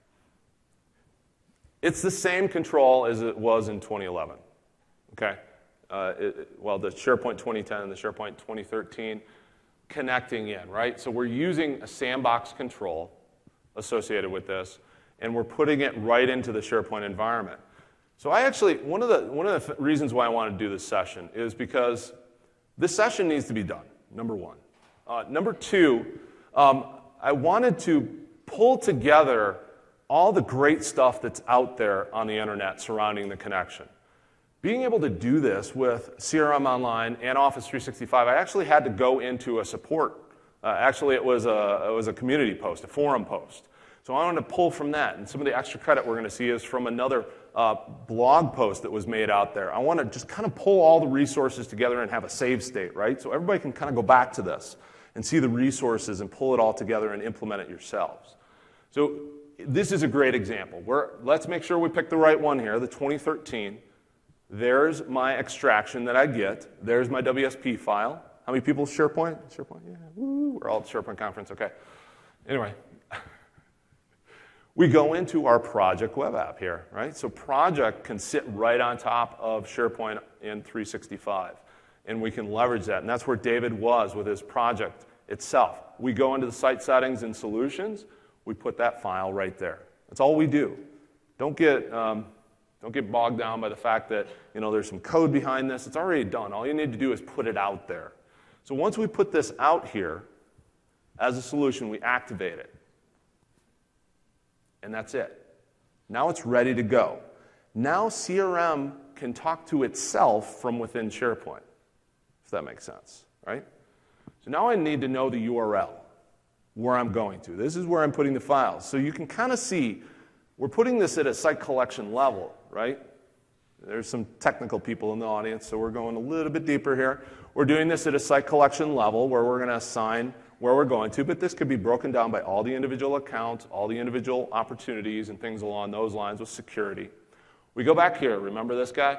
It's the same control as it was in 2011. Okay. The SharePoint 2010 and the SharePoint 2013 connecting in, right? So we're using a sandbox control associated with this, and we're putting it right into the SharePoint environment. So I actually, one of the reasons why I want to do this session is because this session needs to be done, number one. Number two, I wanted to pull together all the great stuff that's out there on the internet surrounding the connection. Being able to do this with CRM Online and Office 365, I actually had to go into a support. Actually, it was a community post, a forum post. So I wanted to pull from that. And some of the extra credit we're going to see is from another blog post that was made out there. I want to just kind of pull all the resources together and have a save state, right? So everybody can kind of go back to this and see the resources and pull it all together and implement it yourselves. So this is a great example. Let's make sure we pick the right one here, the 2013. There's my extraction that I get. There's my WSP file. How many people SharePoint? SharePoint, yeah. Woo, we're all at the SharePoint conference, okay. Anyway, we go into our project web app here, right? So project can sit right on top of SharePoint in 365, and we can leverage that. And that's where David was with his project itself. We go into the site settings and solutions. We put that file right there. That's all we do. Don't get bogged down by the fact that there's some code behind this. It's already done. All you need to do is put it out there. So once we put this out here as a solution, we activate it. And that's it. Now it's ready to go. Now CRM can talk to itself from within SharePoint, if that makes sense, right? So now I need to know the URL, where I'm going to. This is where I'm putting the files. So you can kind of see, we're putting this at a site collection level, right? There's some technical people in the audience, so we're going a little bit deeper here. We're doing this at a site collection level where we're going to assign where we're going to, but this could be broken down by all the individual accounts, all the individual opportunities, and things along those lines with security. We go back here, remember this guy?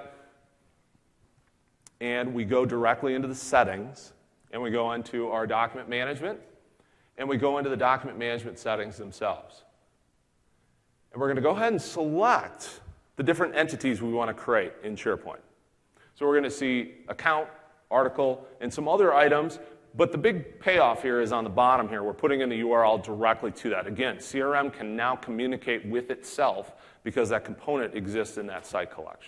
And we go directly into the settings, and we go into our document management, and we go into the document management settings themselves. And we're going to go ahead and select the different entities we want to create in SharePoint. So we're going to see account, article, and some other items, but the big payoff here is on the bottom here. We're putting in the URL directly to that. Again, CRM can now communicate with itself because that component exists in that site collection.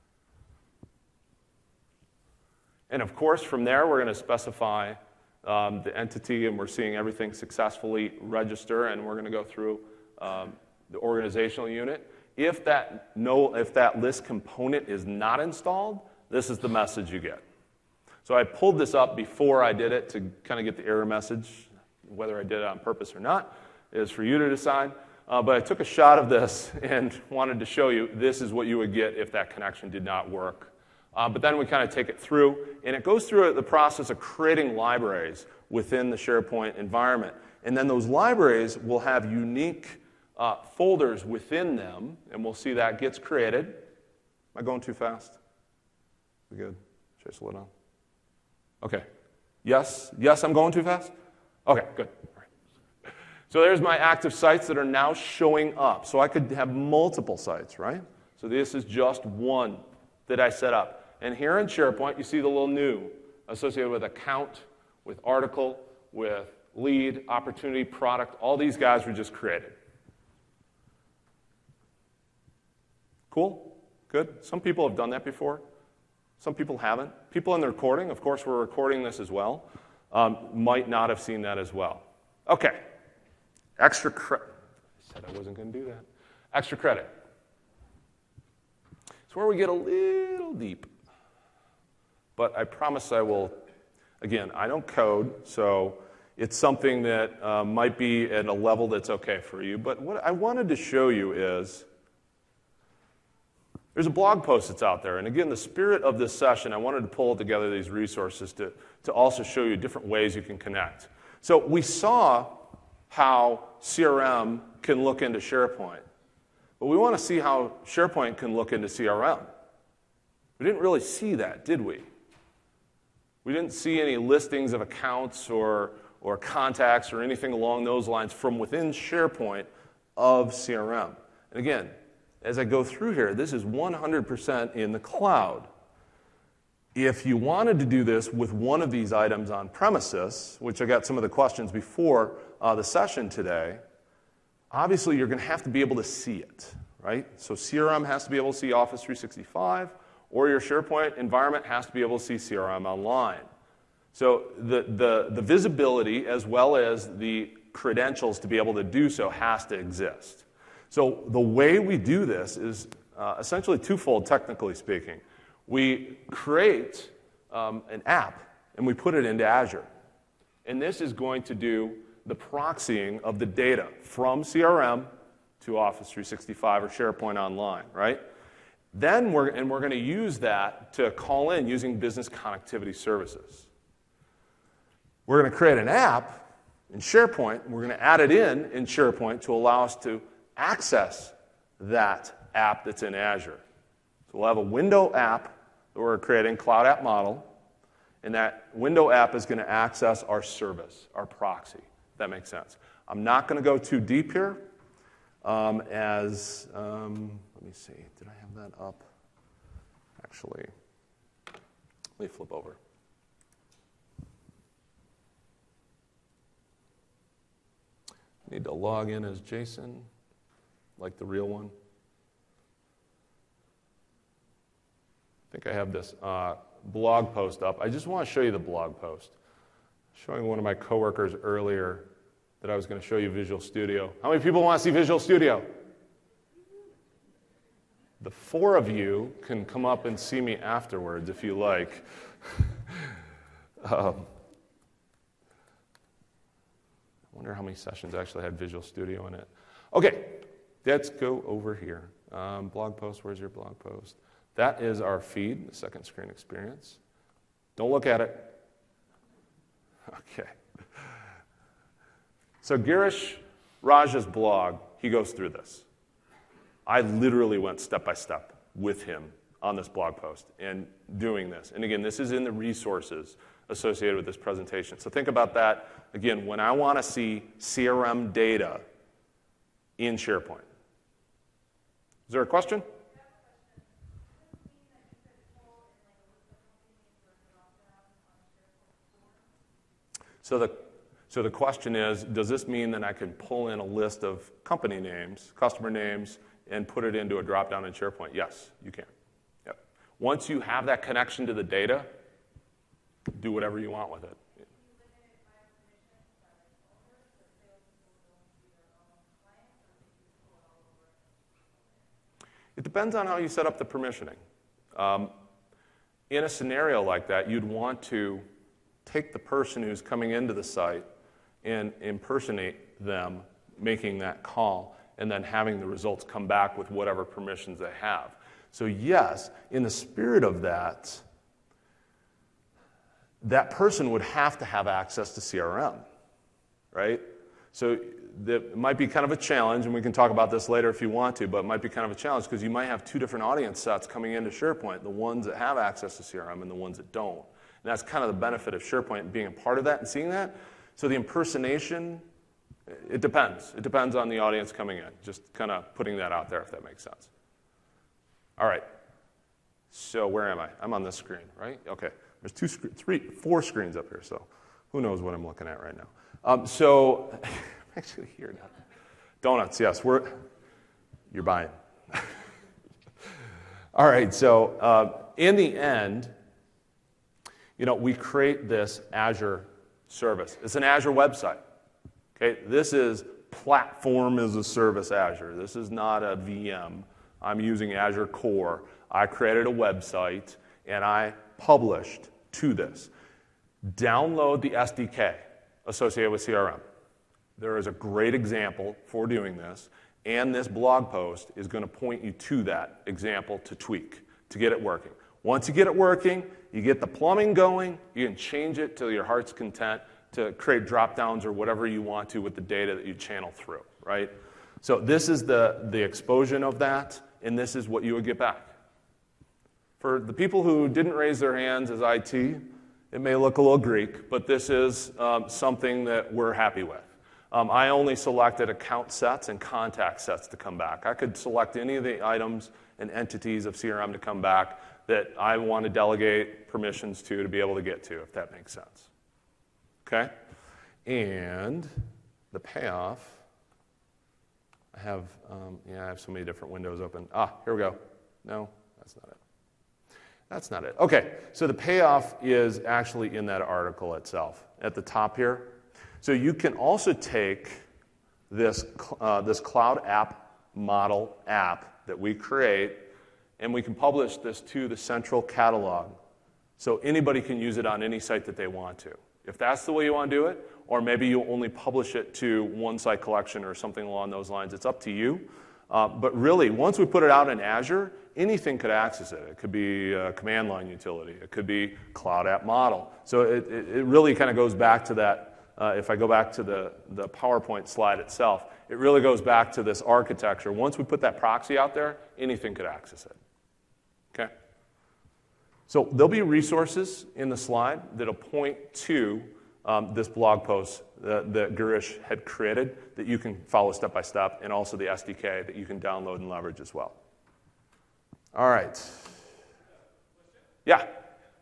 And of course, from there, we're going to specify the entity, and we're seeing everything successfully register, and we're going to go through the organizational unit. If that list component is not installed, this is the message you get. So I pulled this up before I did it to kind of get the error message. Whether I did it on purpose or not is for you to decide. But I took a shot of this and wanted to show you this is what you would get if that connection did not work. But then we kind of take it through, and it goes through the process of creating libraries within the SharePoint environment. And then those libraries will have unique folders within them, and we'll see that gets created. Am I going too fast? We good? Should I slow down? Okay. Yes, I'm going too fast? Okay, good. All right. So there's my active sites that are now showing up. So I could have multiple sites, right? So this is just one that I set up. And here in SharePoint, you see the little new associated with account, with article, with lead, opportunity, product. All these guys were just created. Cool? Good? Some people have done that before. Some people haven't. People in the recording, of course, we're recording this as well, might not have seen that as well. Okay. Extra credit. I said I wasn't going to do that. Extra credit. It's where we get a little deep. But I promise I will, again, I don't code, so it's something that might be at a level that's okay for you. But what I wanted to show you is, there's a blog post that's out there. And again, the spirit of this session, I wanted to pull together these resources to also show you different ways you can connect. So we saw how CRM can look into SharePoint. But we want to see how SharePoint can look into CRM. We didn't really see that, did we? We didn't see any listings of accounts or contacts or anything along those lines from within SharePoint of CRM. And again, as I go through here, this is 100% in the cloud. If you wanted to do this with one of these items on premises, which I got some of the questions before the session today, obviously you're going to have to be able to see it, right? So CRM has to be able to see Office 365, or your SharePoint environment has to be able to see CRM Online. So the visibility as well as the credentials to be able to do so has to exist. So the way we do this is essentially twofold, technically speaking. We create an app, and we put it into Azure. And this is going to do the proxying of the data from CRM to Office 365 or SharePoint Online, right? Then we're going to use that to call in using business connectivity services. We're going to create an app in SharePoint, and we're going to add it in SharePoint to allow us to access that app that's in Azure. So we'll have a window app that we're creating, Cloud App Model, and that window app is going to access our service, our proxy, if that makes sense. I'm not going to go too deep here let me see, did I have that up? Actually, let me flip over. Need to log in as Jason. Like the real one. I think I have this blog post up. I just want to show you the blog post. Showing one of my coworkers earlier that I was going to show you Visual Studio. How many people want to see Visual Studio? The 4 of you can come up and see me afterwards if you like. I wonder how many sessions actually had Visual Studio in it. Okay, let's go over here. Blog post, where's your blog post? That is our feed, the second screen experience. Don't look at it. Okay. So Girish Raja's blog, he goes through this. I literally went step by step with him on this blog post and doing this. And again, this is in the resources associated with this presentation. So think about that. Again, when I want to see CRM data in SharePoint. Is there a question? So the question is, does this mean that I can pull in a list of company names, customer names, and put it into a drop-down in SharePoint? Yes, you can. Yep. Once you have that connection to the data, do whatever you want with it. It depends on how you set up the permissioning. In a scenario like that, you'd want to take the person who's coming into the site and impersonate them making that call and then having the results come back with whatever permissions they have. So yes, in the spirit of that, that person would have to have access to CRM, right? So that might be kind of a challenge, and we can talk about this later if you want to, but it might be kind of a challenge because you might have 2 different audience sets coming into SharePoint, the ones that have access to CRM and the ones that don't. And that's kind of the benefit of SharePoint being a part of that and seeing that. So the impersonation, it depends. It depends on the audience coming in. Just kind of putting that out there if that makes sense. All right. So where am I? I'm on this screen, right? Okay. There's 4 screens up here, so who knows what I'm looking at right now. I'm actually here now. Donuts, yes. You're buying. All right. So in the end, we create this Azure service. It's an Azure website. Okay, this is platform as a service Azure. This is not a VM. I'm using Azure Core. I created a website and I published to this. Download the SDK associated with CRM. There is a great example for doing this, and this blog post is going to point you to that example to tweak, to get it working. Once you get it working, you get the plumbing going, you can change it to your heart's content to create drop-downs or whatever you want to with the data that you channel through, right? So this is the exposure of that, and this is what you would get back. For the people who didn't raise their hands as IT, it may look a little Greek, but this is something that we're happy with. I only selected account sets and contact sets to come back. I could select any of the items and entities of CRM to come back that I want to delegate permissions to be able to get to, if that makes sense. Okay? And the payoff, I have so many different windows open. Here we go. No, that's not it. That's not it. Okay, so the payoff is actually in that article itself at the top here. So you can also take this cloud app model app that we create, and we can publish this to the central catalog. So anybody can use it on any site that they want to. If that's the way you want to do it, or maybe you only publish it to one site collection or something along those lines, it's up to you. But really, once we put it out in Azure, anything could access it. It could be a command line utility. It could be cloud app model. So it really kind of goes back to that. If I go back to the PowerPoint slide itself, it really goes back to this architecture. Once we put that proxy out there, anything could access it. Okay? So there'll be resources in the slide that'll point to this blog post that Girish had created that you can follow step by step, and also the SDK that you can download and leverage as well. All right. Yeah?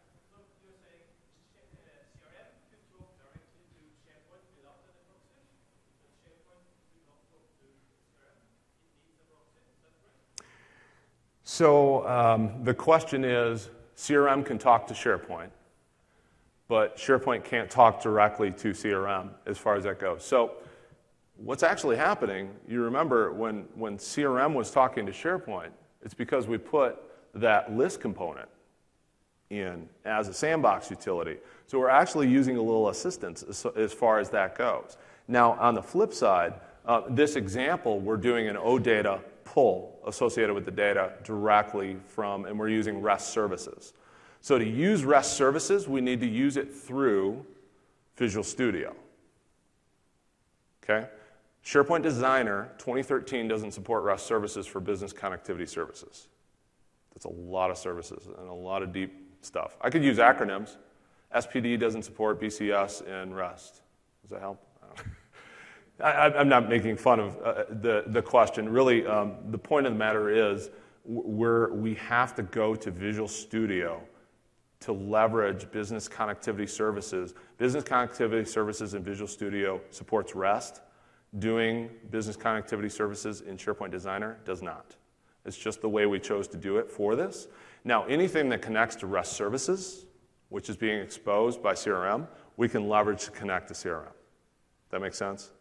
So the question is, CRM can talk to SharePoint, but SharePoint can't talk directly to CRM as far as that goes. So what's actually happening, you remember when CRM was talking to SharePoint, It's because we put that list component in as a sandbox utility. So we're actually using a little assistance as far as that goes. Now, on the flip side, this example, we're doing an OData pull associated with the data directly from, and we're using REST services. So to use REST services, we need to use it through Visual Studio. Okay? SharePoint Designer 2013 doesn't support REST services for business connectivity services. That's a lot of services and a lot of deep stuff. I could use acronyms. SPD doesn't support BCS and REST. Does that help? I'm not making fun of the question. Really, the point of the matter is we have to go to Visual Studio to leverage business connectivity services. Business connectivity services in Visual Studio supports REST. Doing business connectivity services in SharePoint Designer does not. It's just the way we chose to do it for this. Now, anything that connects to REST services, which is being exposed by CRM, we can leverage to connect to CRM. That make sense?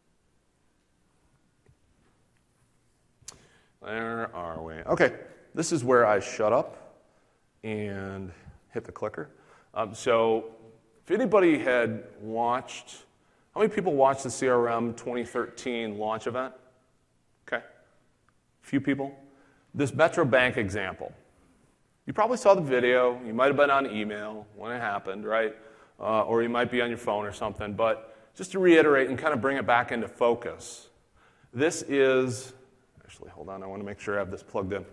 Where are we? Okay, this is where I shut up and hit the clicker. So if anybody had watched, how many people watched the CRM 2013 launch event? Okay, a few people. This Metro Bank example. You probably saw the video. You might have been on email when it happened, right? Or you might be on your phone or something. But just to reiterate and kind of bring it back into focus, this is, actually, hold on. I want to make sure I have this plugged in.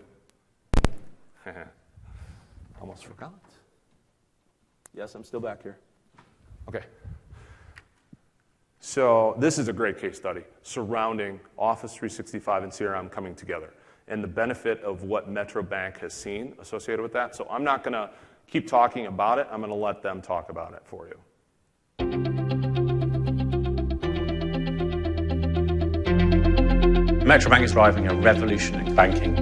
Almost forgot. Yes, I'm still back here. Okay. So this is a great case study surrounding Office 365 and CRM coming together and the benefit of what Metro Bank has seen associated with that. So I'm not going to keep talking about it. I'm going to let them talk about it for you. Metro Bank is driving a revolution in banking.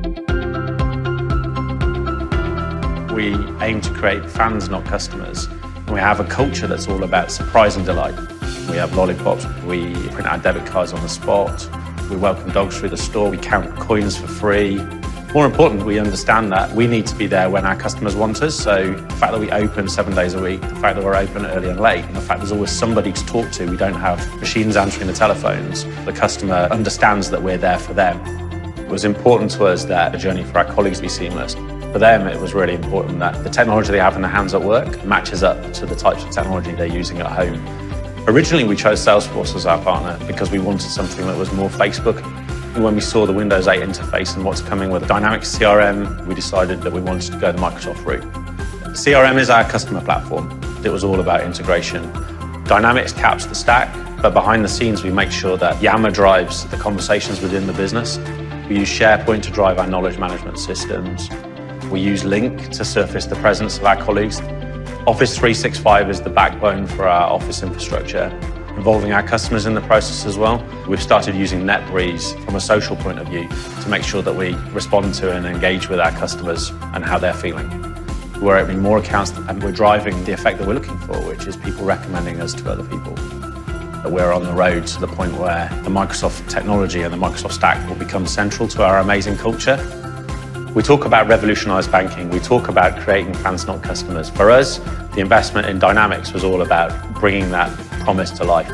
We aim to create fans, not customers. And we have a culture that's all about surprise and delight. We have lollipops, we print out debit cards on the spot, we welcome dogs through the store, we count coins for free. More important, we understand that we need to be there when our customers want us. So the fact that we open 7 days a week, the fact that we're open early and late, and the fact there's always somebody to talk to, we don't have machines answering the telephones. The customer understands that we're there for them. It was important to us that the journey for our colleagues be seamless. For them, it was really important that the technology they have in their hands at work matches up to the types of technology they're using at home. Originally, we chose Salesforce as our partner because we wanted something that was more Facebook. When we saw the Windows 8 interface and what's coming with Dynamics CRM, we decided that we wanted to go the Microsoft route. CRM is our customer platform. It was all about integration. Dynamics caps the stack, but behind the scenes, we make sure that Yammer drives the conversations within the business. We use SharePoint to drive our knowledge management systems. We use Lync to surface the presence of our colleagues. Office 365 is the backbone for our office infrastructure, involving our customers in the process as well. We've started using NetBreeze from a social point of view to make sure that we respond to and engage with our customers and how they're feeling. We're opening more accounts and we're driving the effect that we're looking for, which is people recommending us to other people. We're on the road to the point where the Microsoft technology and the Microsoft stack will become central to our amazing culture. We talk about revolutionized banking. We talk about creating fans, not customers. For us, the investment in Dynamics was all about bringing that promise to life.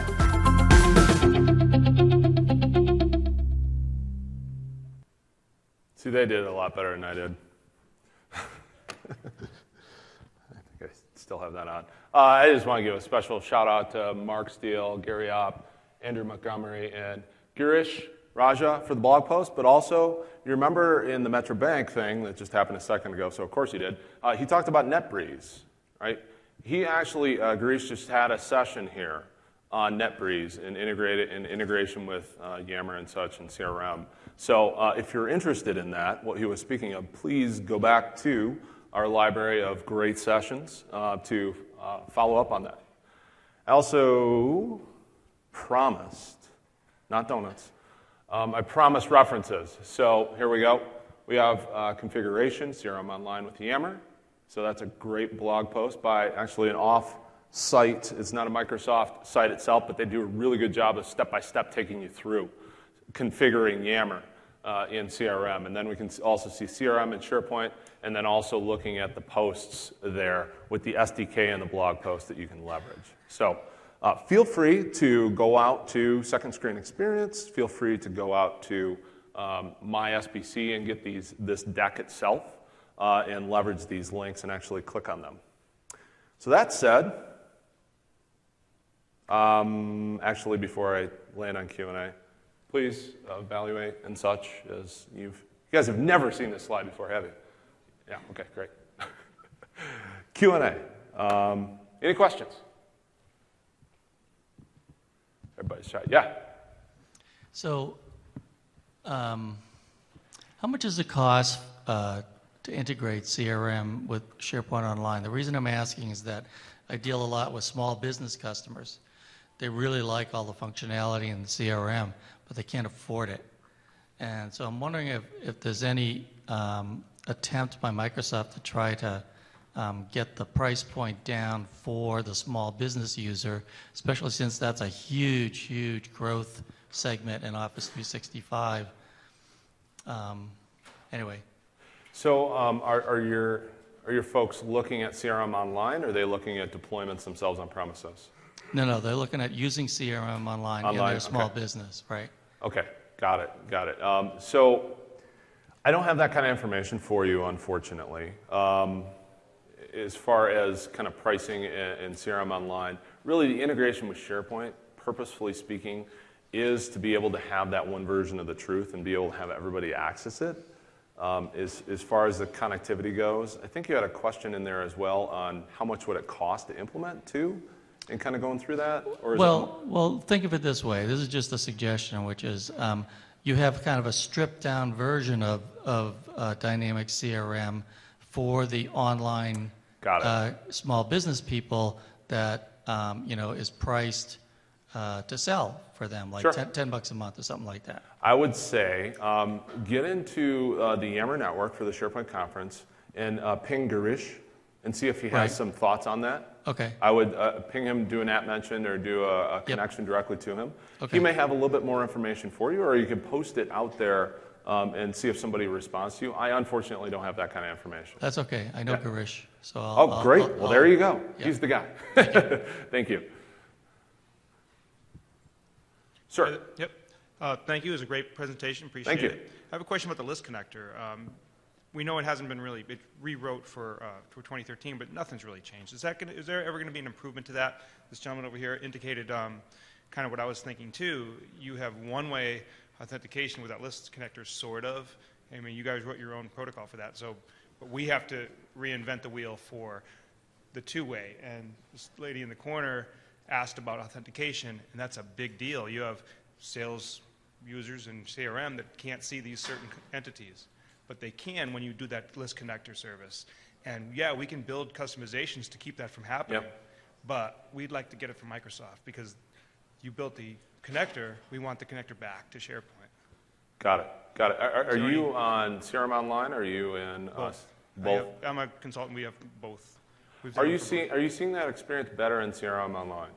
See, they did it a lot better than I did. I think I still have that on. I just want to give a special shout out to Mark Steele, Gary Opp, Andrew Montgomery, and Girish Raja for the blog post, but also, you remember in the Metro Bank thing that just happened a second ago, so of course he did, he talked about NetBreeze, right? He actually, Girish just had a session here on NetBreeze and integration with Yammer and such and CRM. So if you're interested in that, what he was speaking of, please go back to our library of great sessions to follow up on that. I also promised, not donuts, I promised references. So here we go. We have configuration, CRM Online with Yammer. So that's a great blog post by actually an off-site. It's not a Microsoft site itself, but they do a really good job of step-by-step taking you through configuring Yammer. in CRM. And then we can also see CRM in SharePoint, and then also looking at the posts there with the SDK and the blog post that you can leverage. So feel free to go out to Second Screen Experience. Feel free to go out to My SBC and get this deck itself and leverage these links and actually click on them. So that said, actually before I land on Q&A, please evaluate and such as you guys have never seen this slide before, have you? Yeah, okay, great. Q&A. Any questions? Everybody's shy. Yeah. So, how much does it cost to integrate CRM with SharePoint Online? The reason I'm asking is that I deal a lot with small business customers. They really like all the functionality in the CRM, but they can't afford it. And so I'm wondering if there's any attempt by Microsoft to try to get the price point down for the small business user, especially since that's a huge, huge growth segment in Office 365. Anyway. So are your folks looking at CRM Online, or are they looking at deployments themselves on premises? No, they're looking at using CRM online in their small business, right? Okay, got it. So I don't have that kind of information for you, unfortunately. As far as kind of pricing in CRM Online, really the integration with SharePoint, purposefully speaking, is to be able to have that one version of the truth and be able to have everybody access it. As far as the connectivity goes, I think you had a question in there as well on how much would it cost to implement too, and kind of going through that? Or is well, think of it this way. This is just a suggestion, which is you have kind of a stripped-down version of Dynamics CRM for the online small business people that is priced to sell for them, like sure. $10 a month or something like that. I would say get into the Yammer Network for the SharePoint conference and ping Girish and see if he has some thoughts on that. Okay. I would ping him, do an app mention, or do a connection directly to him. Okay. He may have a little bit more information for you, or you can post it out there and see if somebody responds to you. I unfortunately don't have that kind of information. That's okay. I know Girish. So great. Well, there you go. Yeah. He's the guy. Thank you. Sir. Yep. Thank you. It was a great presentation. Appreciate you. it. I have a question about the list connector. We know it hasn't been it rewrote for 2013, but nothing's really changed. Is there ever going to be an improvement to that? This gentleman over here indicated kind of what I was thinking too. You have one-way authentication with that list connector, sort of. I mean, you guys wrote your own protocol for that, but we have to reinvent the wheel for the two-way. And this lady in the corner asked about authentication, and that's a big deal. You have sales users in CRM that can't see these certain entities, but they can when you do that list connector service. And yeah, we can build customizations to keep that from happening, but we'd like to get it from Microsoft because you built the connector, we want the connector back to SharePoint. Got it. Are you on CRM Online, or are you in both? I'm a consultant. We have both. Are you seeing that experience better in CRM Online?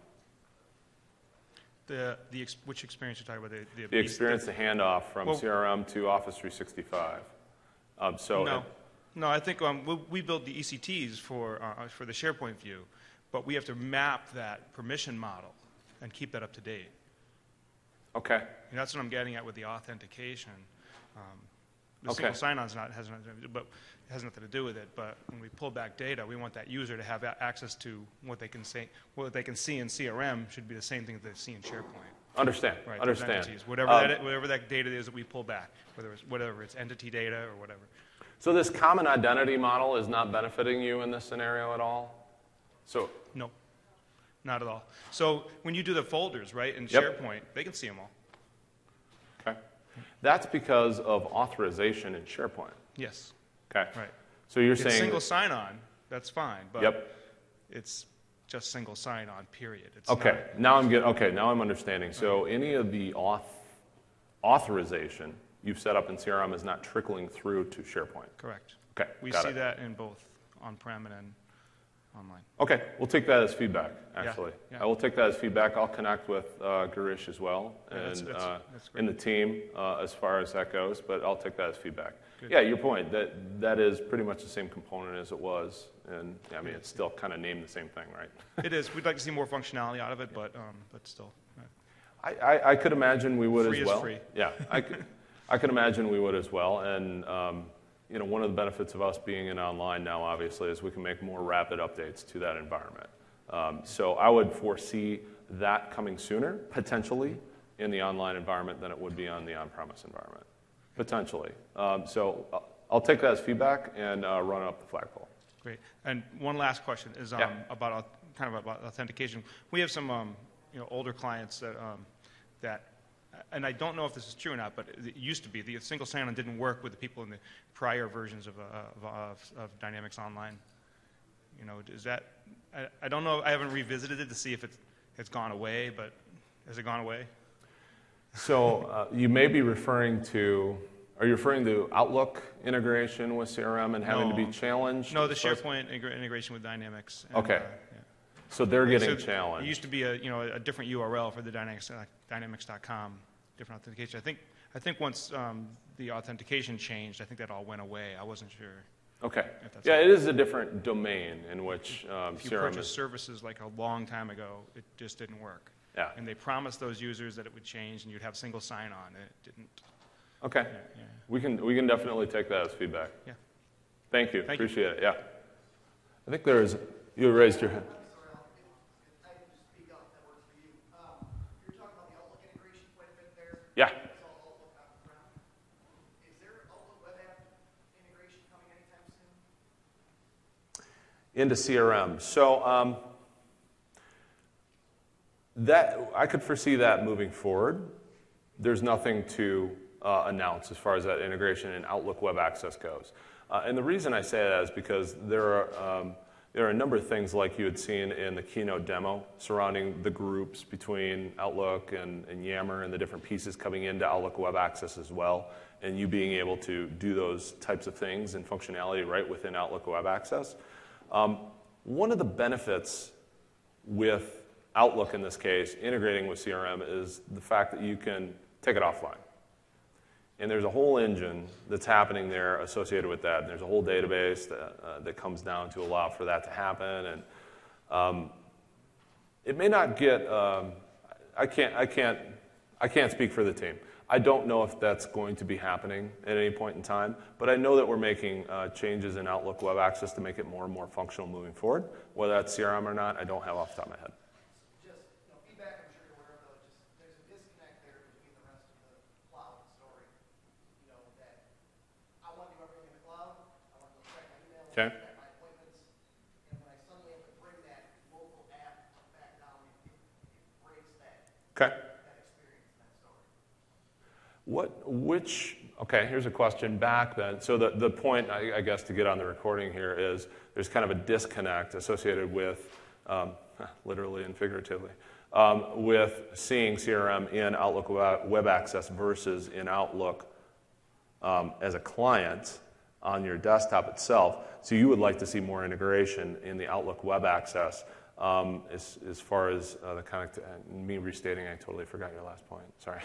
Which experience you're talking about? The experience, the handoff from CRM to Office 365. No, I think we build the ECTs for the SharePoint view, but we have to map that permission model and keep that up to date. Okay. And that's what I'm getting at with the authentication. The single sign-on has nothing to do with it. But when we pull back data, we want that user to have access to what they can see in CRM should be the same thing that they see in SharePoint. Understand. Right. Understand. Whatever that data is that we pull back, whatever it's entity data or whatever. So this common identity model is not benefiting you in this scenario at all? So no, not at all. So when you do the folders, right, in SharePoint, they can see them all. Okay. That's because of authorization in SharePoint. Yes. Okay. Right. So you're it's saying single sign-on, that's fine, but it's just single sign-on, period. It's now I'm understanding. So any of the authorization you've set up in CRM is not trickling through to SharePoint. Correct. Okay. We see that in both on-prem and online. Okay, we'll take that as feedback, actually. yeah. I will take that as feedback. I'll connect with Girish as well Yeah, and that's great. in the team as far as that goes, but I'll take that as feedback. Good. Yeah, your point, that is pretty much the same component as it was, and I mean, it's still kind of named the same thing, right? It is. We'd like to see more functionality out of it, but still. I could imagine we would Free as is well. free. Yeah, I could imagine we would as well, and one of the benefits of us being in online now, obviously, is we can make more rapid updates to that environment. So I would foresee that coming sooner, potentially, in the online environment than it would be on the on-premise environment, potentially. So I'll take that as feedback and run up the flagpole. Great. And one last question is about authentication. We have some older clients that and I don't know if this is true or not, but it used to be the single sign-on didn't work with the people in the prior versions of Dynamics Online. Is that? I don't know. I haven't revisited it to see if it's gone away, but has it gone away? So you may be referring to. Are you referring to Outlook integration with CRM and having to be challenged? No, the SharePoint integration with Dynamics. And, okay. So they're getting challenged. It used to be a different URL for the Dynamics.com, different authentication. I think once the authentication changed, I think that all went away. I wasn't sure. Okay. Yeah, it is a different domain in which if you CRM purchased services like a long time ago, it just didn't work. Yeah. And they promised those users that it would change and you'd have single sign-on, and it didn't. Okay. Yeah. We can definitely take that as feedback. Yeah. Thank you. Thank you. Appreciate it. Yeah. I think you raised your hand. Yeah. Is there Outlook web app integration coming anytime soon? Into CRM. So that I could foresee that moving forward. There's nothing to announce as far as that integration in Outlook Web Access goes. And the reason I say that is because there are a number of things like you had seen in the keynote demo surrounding the groups between Outlook and Yammer and the different pieces coming into Outlook Web Access as well, and you being able to do those types of things and functionality right within Outlook Web Access. One of the benefits with Outlook in this case, integrating with CRM, is the fact that you can take it offline. And there's a whole engine that's happening there associated with that. And there's a whole database that comes down to allow for that to happen. And it may not get. I can't speak for the team. I don't know if that's going to be happening at any point in time. But I know that we're making changes in Outlook Web Access to make it more and more functional moving forward. Whether that's CRM or not, I don't have off the top of my head. Feedback, I'm sure you're aware of, though, there's a disconnect there between the rest of the cloud story. That I want to do everything in the cloud. I want to check my email, Okay. check my appointments, and when I suddenly have to bring that local app back down, it breaks that Okay. experience, that story. Okay, here's a question back then. So the point, I guess, to get on the recording here is there's kind of a disconnect associated with, literally and figuratively, with seeing CRM in Outlook Web Access versus in Outlook as a client on your desktop itself. So you would like to see more integration in the Outlook Web Access as far as the connect. Me restating, I totally forgot your last point. Sorry.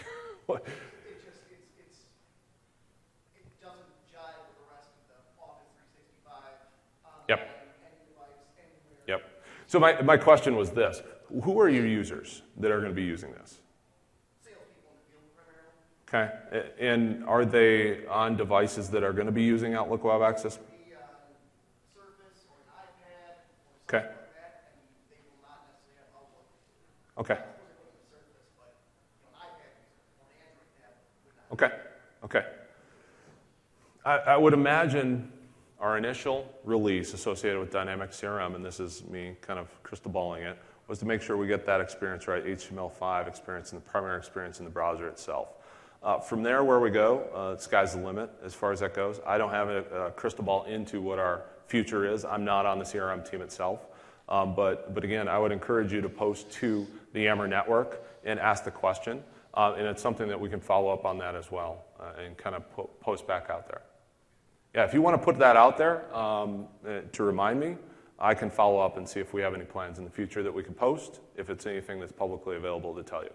It doesn't jive with the rest of the Office 365. Yep. Any device, anywhere. Yep. So my question was this. Who are your users that are going to be using this? Salespeople in the field primarily. Okay. And are they on devices that are going to be using Outlook Web Access? Be on Surface or an iPad or Okay. something like that, and they will not necessarily have Outlook. Okay. I suppose it would be Surface, but an iPad user or an Android tab would not. Okay. I would imagine our initial release associated with Dynamics CRM, and this is me kind of crystal balling it, was to make sure we get that experience right, HTML5 experience and the primary experience in the browser itself. From there, where we go, sky's the limit as far as that goes. I don't have a crystal ball into what our future is. I'm not on the CRM team itself. But again, I would encourage you to post to the Yammer network and ask the question. And it's something that we can follow up on that as well and kind of post back out there. Yeah, if you want to put that out there to remind me, I can follow up and see if we have any plans in the future that we can post, if it's anything that's publicly available to tell you.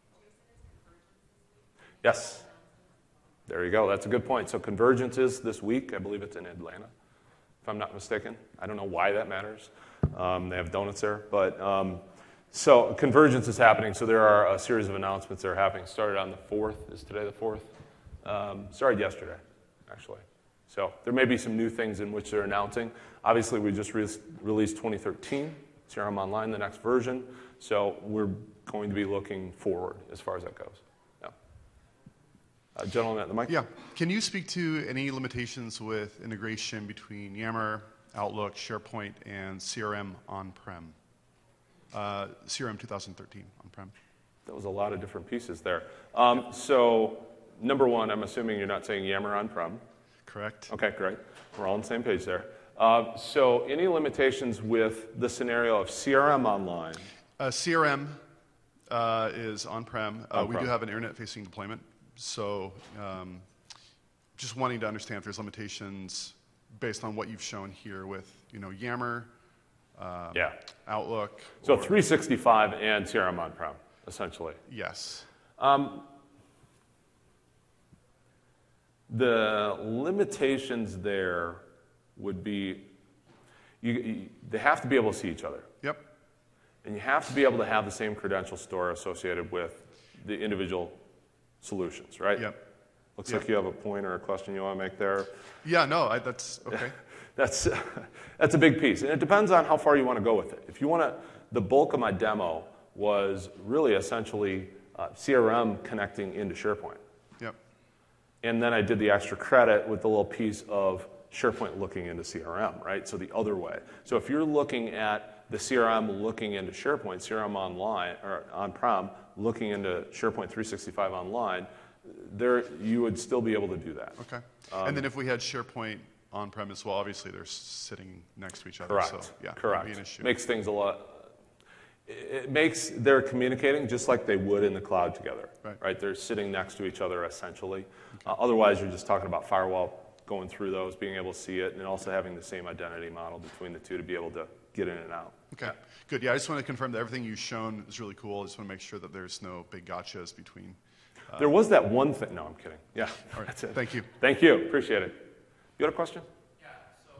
Yes. There you go. That's a good point. So Convergence is this week. I believe it's in Atlanta, if I'm not mistaken. I don't know why that matters. They have donuts there. But so Convergence is happening. So there are a series of announcements that are happening. Started on the 4th. Is today the 4th? Started yesterday, actually. So there may be some new things in which they're announcing. Obviously, we just released 2013, CRM Online, the next version. So we're going to be looking forward as far as that goes. Yeah. Gentleman at the mic? Yeah. Can you speak to any limitations with integration between Yammer, Outlook, SharePoint, and CRM on-prem? CRM 2013 on-prem. That was a lot of different pieces there. So number one, I'm assuming you're not saying Yammer on-prem. Correct. Okay, great. We're all on the same page there. So any limitations with the scenario of CRM online? CRM is on-prem. We On-prem. do have an internet-facing deployment. So just wanting to understand if there's limitations based on what you've shown here with Yammer, Yeah. Outlook. So or- 365 and CRM on-prem, essentially. Yes. The limitations there would be they have to be able to see each other. Yep. And you have to be able to have the same credential store associated with the individual solutions, right? Yep. Looks Yep. like you have a point or a question you want to make there. Yeah, no, that's okay. That's a big piece. And it depends on how far you want to go with it. If you want to, the bulk of my demo was really essentially CRM connecting into SharePoint. Yep. And then I did the extra credit with the little piece of SharePoint looking into CRM, right? So the other way. So if you're looking at the CRM looking into SharePoint, CRM online or on-prem looking into SharePoint 365 online, there you would still be able to do that. Okay. And then if we had SharePoint on-prem as well, obviously they're sitting next to each other. Correct. So, yeah, Correct. That'd be an issue. Makes things a lot. It makes they're communicating just like they would in the cloud together. Right. They're sitting next to each other essentially. Otherwise, you're just talking about firewall going through those, being able to see it, and also having the same identity model between the two to be able to get in and out. Okay, good. Yeah, I just want to confirm that everything you've shown is really cool. I just want to make sure that there's no big gotchas between. There was that one thing. No, I'm kidding. Yeah, All right, that's it. thank you. Thank you. Appreciate it. You got a question? Yeah, so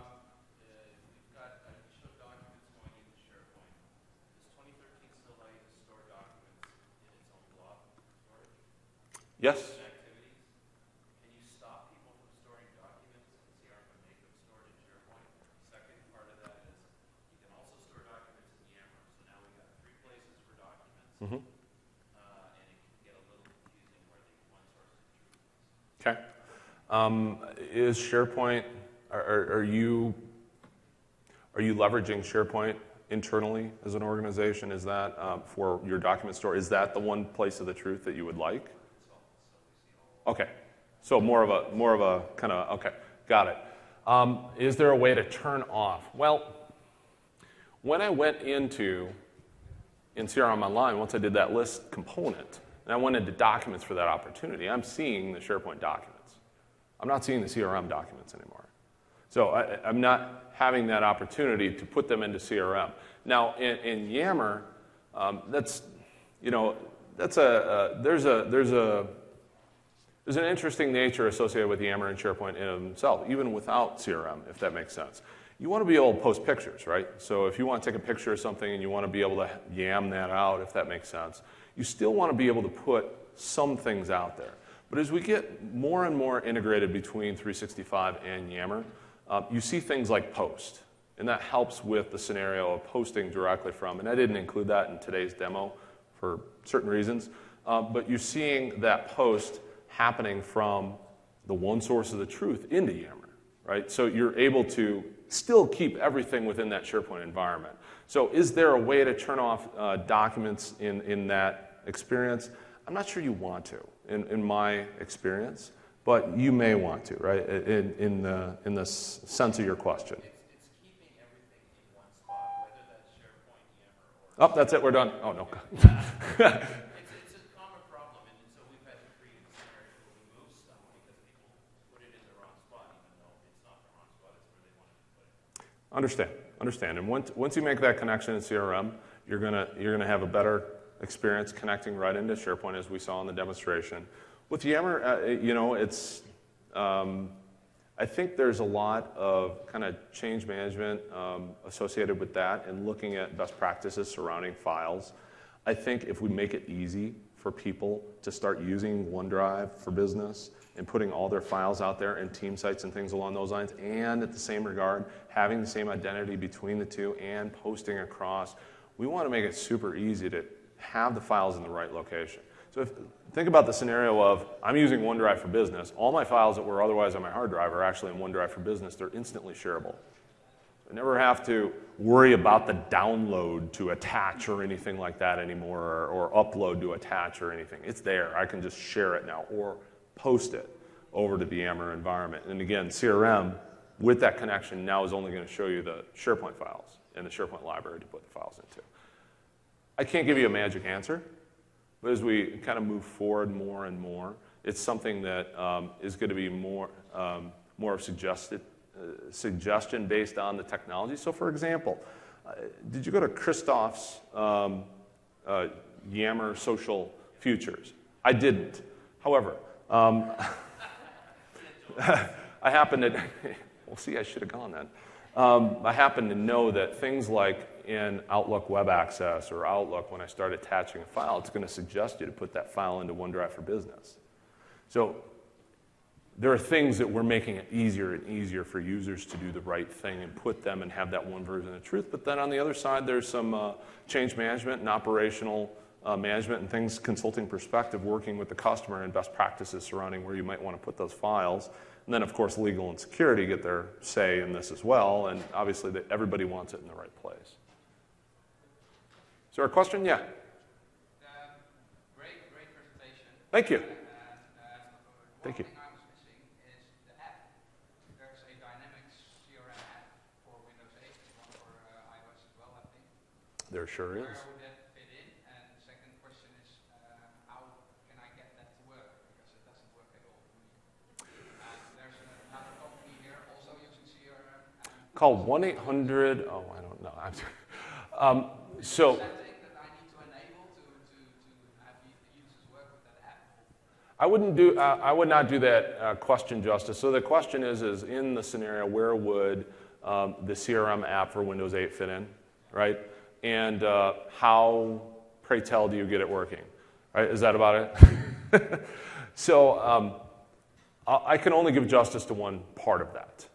we've got show documents going into SharePoint. Does 2013 still allow you to store documents in its own blob storage? Yes. Activities? Can you stop people from storing documents in CRM and make them stored in SharePoint? Second part of that is you can also store documents in Yammer. So now we've got 3 places for documents. Mm-hmm. And it can get a little confusing where the one source of truth is. Okay. Is SharePoint? Are you leveraging SharePoint internally as an organization? Is that for your document store? Is that the one place of the truth that you would like? Okay. So more of a kind of okay. Got it. Is there a way to turn off? Well, when I went in CRM Online, once I did that list component, and I went into documents for that opportunity, I'm seeing the SharePoint documents. I'm not seeing the CRM documents anymore. So I'm not having that opportunity to put them into CRM. Now, in Yammer, there's an interesting nature associated with Yammer and SharePoint in themselves, even without CRM, if that makes sense. You want to be able to post pictures, right? So if you want to take a picture of something and you want to be able to yam that out, if that makes sense, you still want to be able to put some things out there. But as we get more and more integrated between 365 and Yammer, you see things like post. And that helps with the scenario of posting directly from, and I didn't include that in today's demo for certain reasons, but you're seeing that post happening from the one source of the truth into Yammer, right? So you're able to still keep everything within that SharePoint environment. So is there a way to turn off documents in that experience? I'm not sure you want to, in my experience, but you may want to, right? In the sense of your question. It's keeping everything in one spot, whether that's SharePoint, Yammer, or... Oh, that's it. We're done. Oh no. It's a common problem, and so we've had to create a scenario where we move stuff because people put it in the wrong spot, even though it's not the wrong spot, it's where they wanted to put it. Understand. And once you make that connection in CRM, you're gonna have a better experience connecting right into SharePoint, as we saw in the demonstration. With Yammer, it's I think there's a lot of kind of change management associated with that and looking at best practices surrounding files. I think if we make it easy for people to start using OneDrive for Business and putting all their files out there in team sites and things along those lines, and at the same regard, having the same identity between the two and posting across, we want to make it super easy to have the files in the right location. So think about the scenario of, I'm using OneDrive for Business. All my files that were otherwise on my hard drive are actually in OneDrive for Business. They're instantly shareable. I never have to worry about the download to attach or anything like that anymore, or upload to attach or anything. It's there. I can just share it now or post it over to the Yammer environment. And again, CRM, with that connection, now is only going to show you the SharePoint files and the SharePoint library to put the files into. I can't give you a magic answer, but as we kind of move forward more and more, it's something that is going to be more suggestion based on the technology. So for example, did you go to Christoph's Yammer Social Futures? I didn't. However, I happen to, well, see, I should have gone then. I happen to know that things like in Outlook Web Access or Outlook, when I start attaching a file, it's going to suggest you to put that file into OneDrive for Business. So there are things that we're making it easier and easier for users to do the right thing and put them and have that one version of truth. But then on the other side, there's some change management and operational management and things, consulting perspective, working with the customer and best practices surrounding where you might want to put those files. And then, of course, legal and security get their say in this as well. And obviously, everybody wants it in the right place. Is there a question? Yeah. Great presentation. Thank you. Thank you. One thing I was missing is the app. There's a Dynamics CRM app for Windows 8, one for iOS as well, I think. There sure is. Where would that fit in? And the second question is, how can I get that to work? Because it doesn't work at all for me. There's another company here also using CRM. Called 1-800, oh, I don't know. So Something that I need to enable to have the users work with that app. I would not do that question justice. So the question is in the scenario, where would the CRM app for Windows 8 fit in, right? And how, pray tell, do you get it working, right? Is that about it? So I can only give justice to one part of that.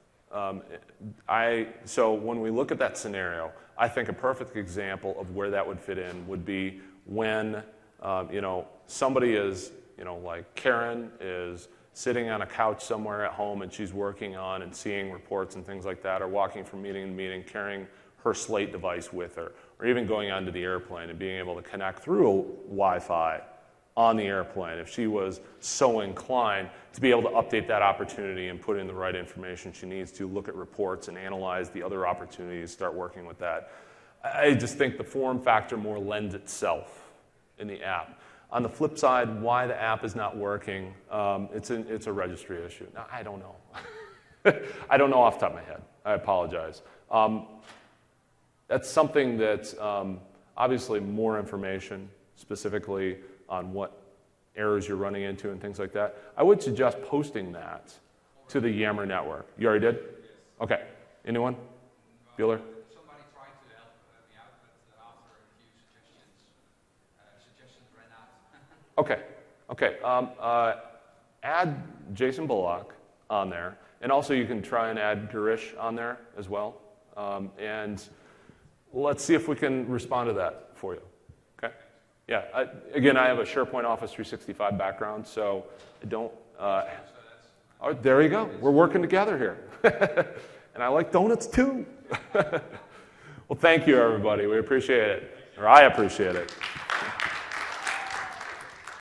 So when we look at that scenario, I think a perfect example of where that would fit in would be when somebody is, like Karen is sitting on a couch somewhere at home and she's working on and seeing reports and things like that, or walking from meeting to meeting, carrying her Slate device with her, or even going onto the airplane and being able to connect through Wi-Fi on the airplane, if she was so inclined to be able to update that opportunity and put in the right information she needs to, look at reports and analyze the other opportunities, start working with that. I just think the form factor more lends itself in the app. On the flip side, why the app is not working, it's a registry issue. Now, I don't know. I don't know off the top of my head. I apologize. That's something that's obviously more information, specifically on what errors you're running into and things like that. I would suggest posting that to the Yammer network. You already did? Okay. Anyone? Bueller? Somebody tried to help me out, but after a few suggestions ran out. Okay. Add Jason Bullock on there. And also you can try and add Girish on there as well. And let's see if we can respond to that for you. Okay? Yeah. Again, I have a SharePoint Office 365 background, so I don't... oh, there you go. We're working together here. And I like donuts too. Well, thank you, everybody. We appreciate it. Or I appreciate it.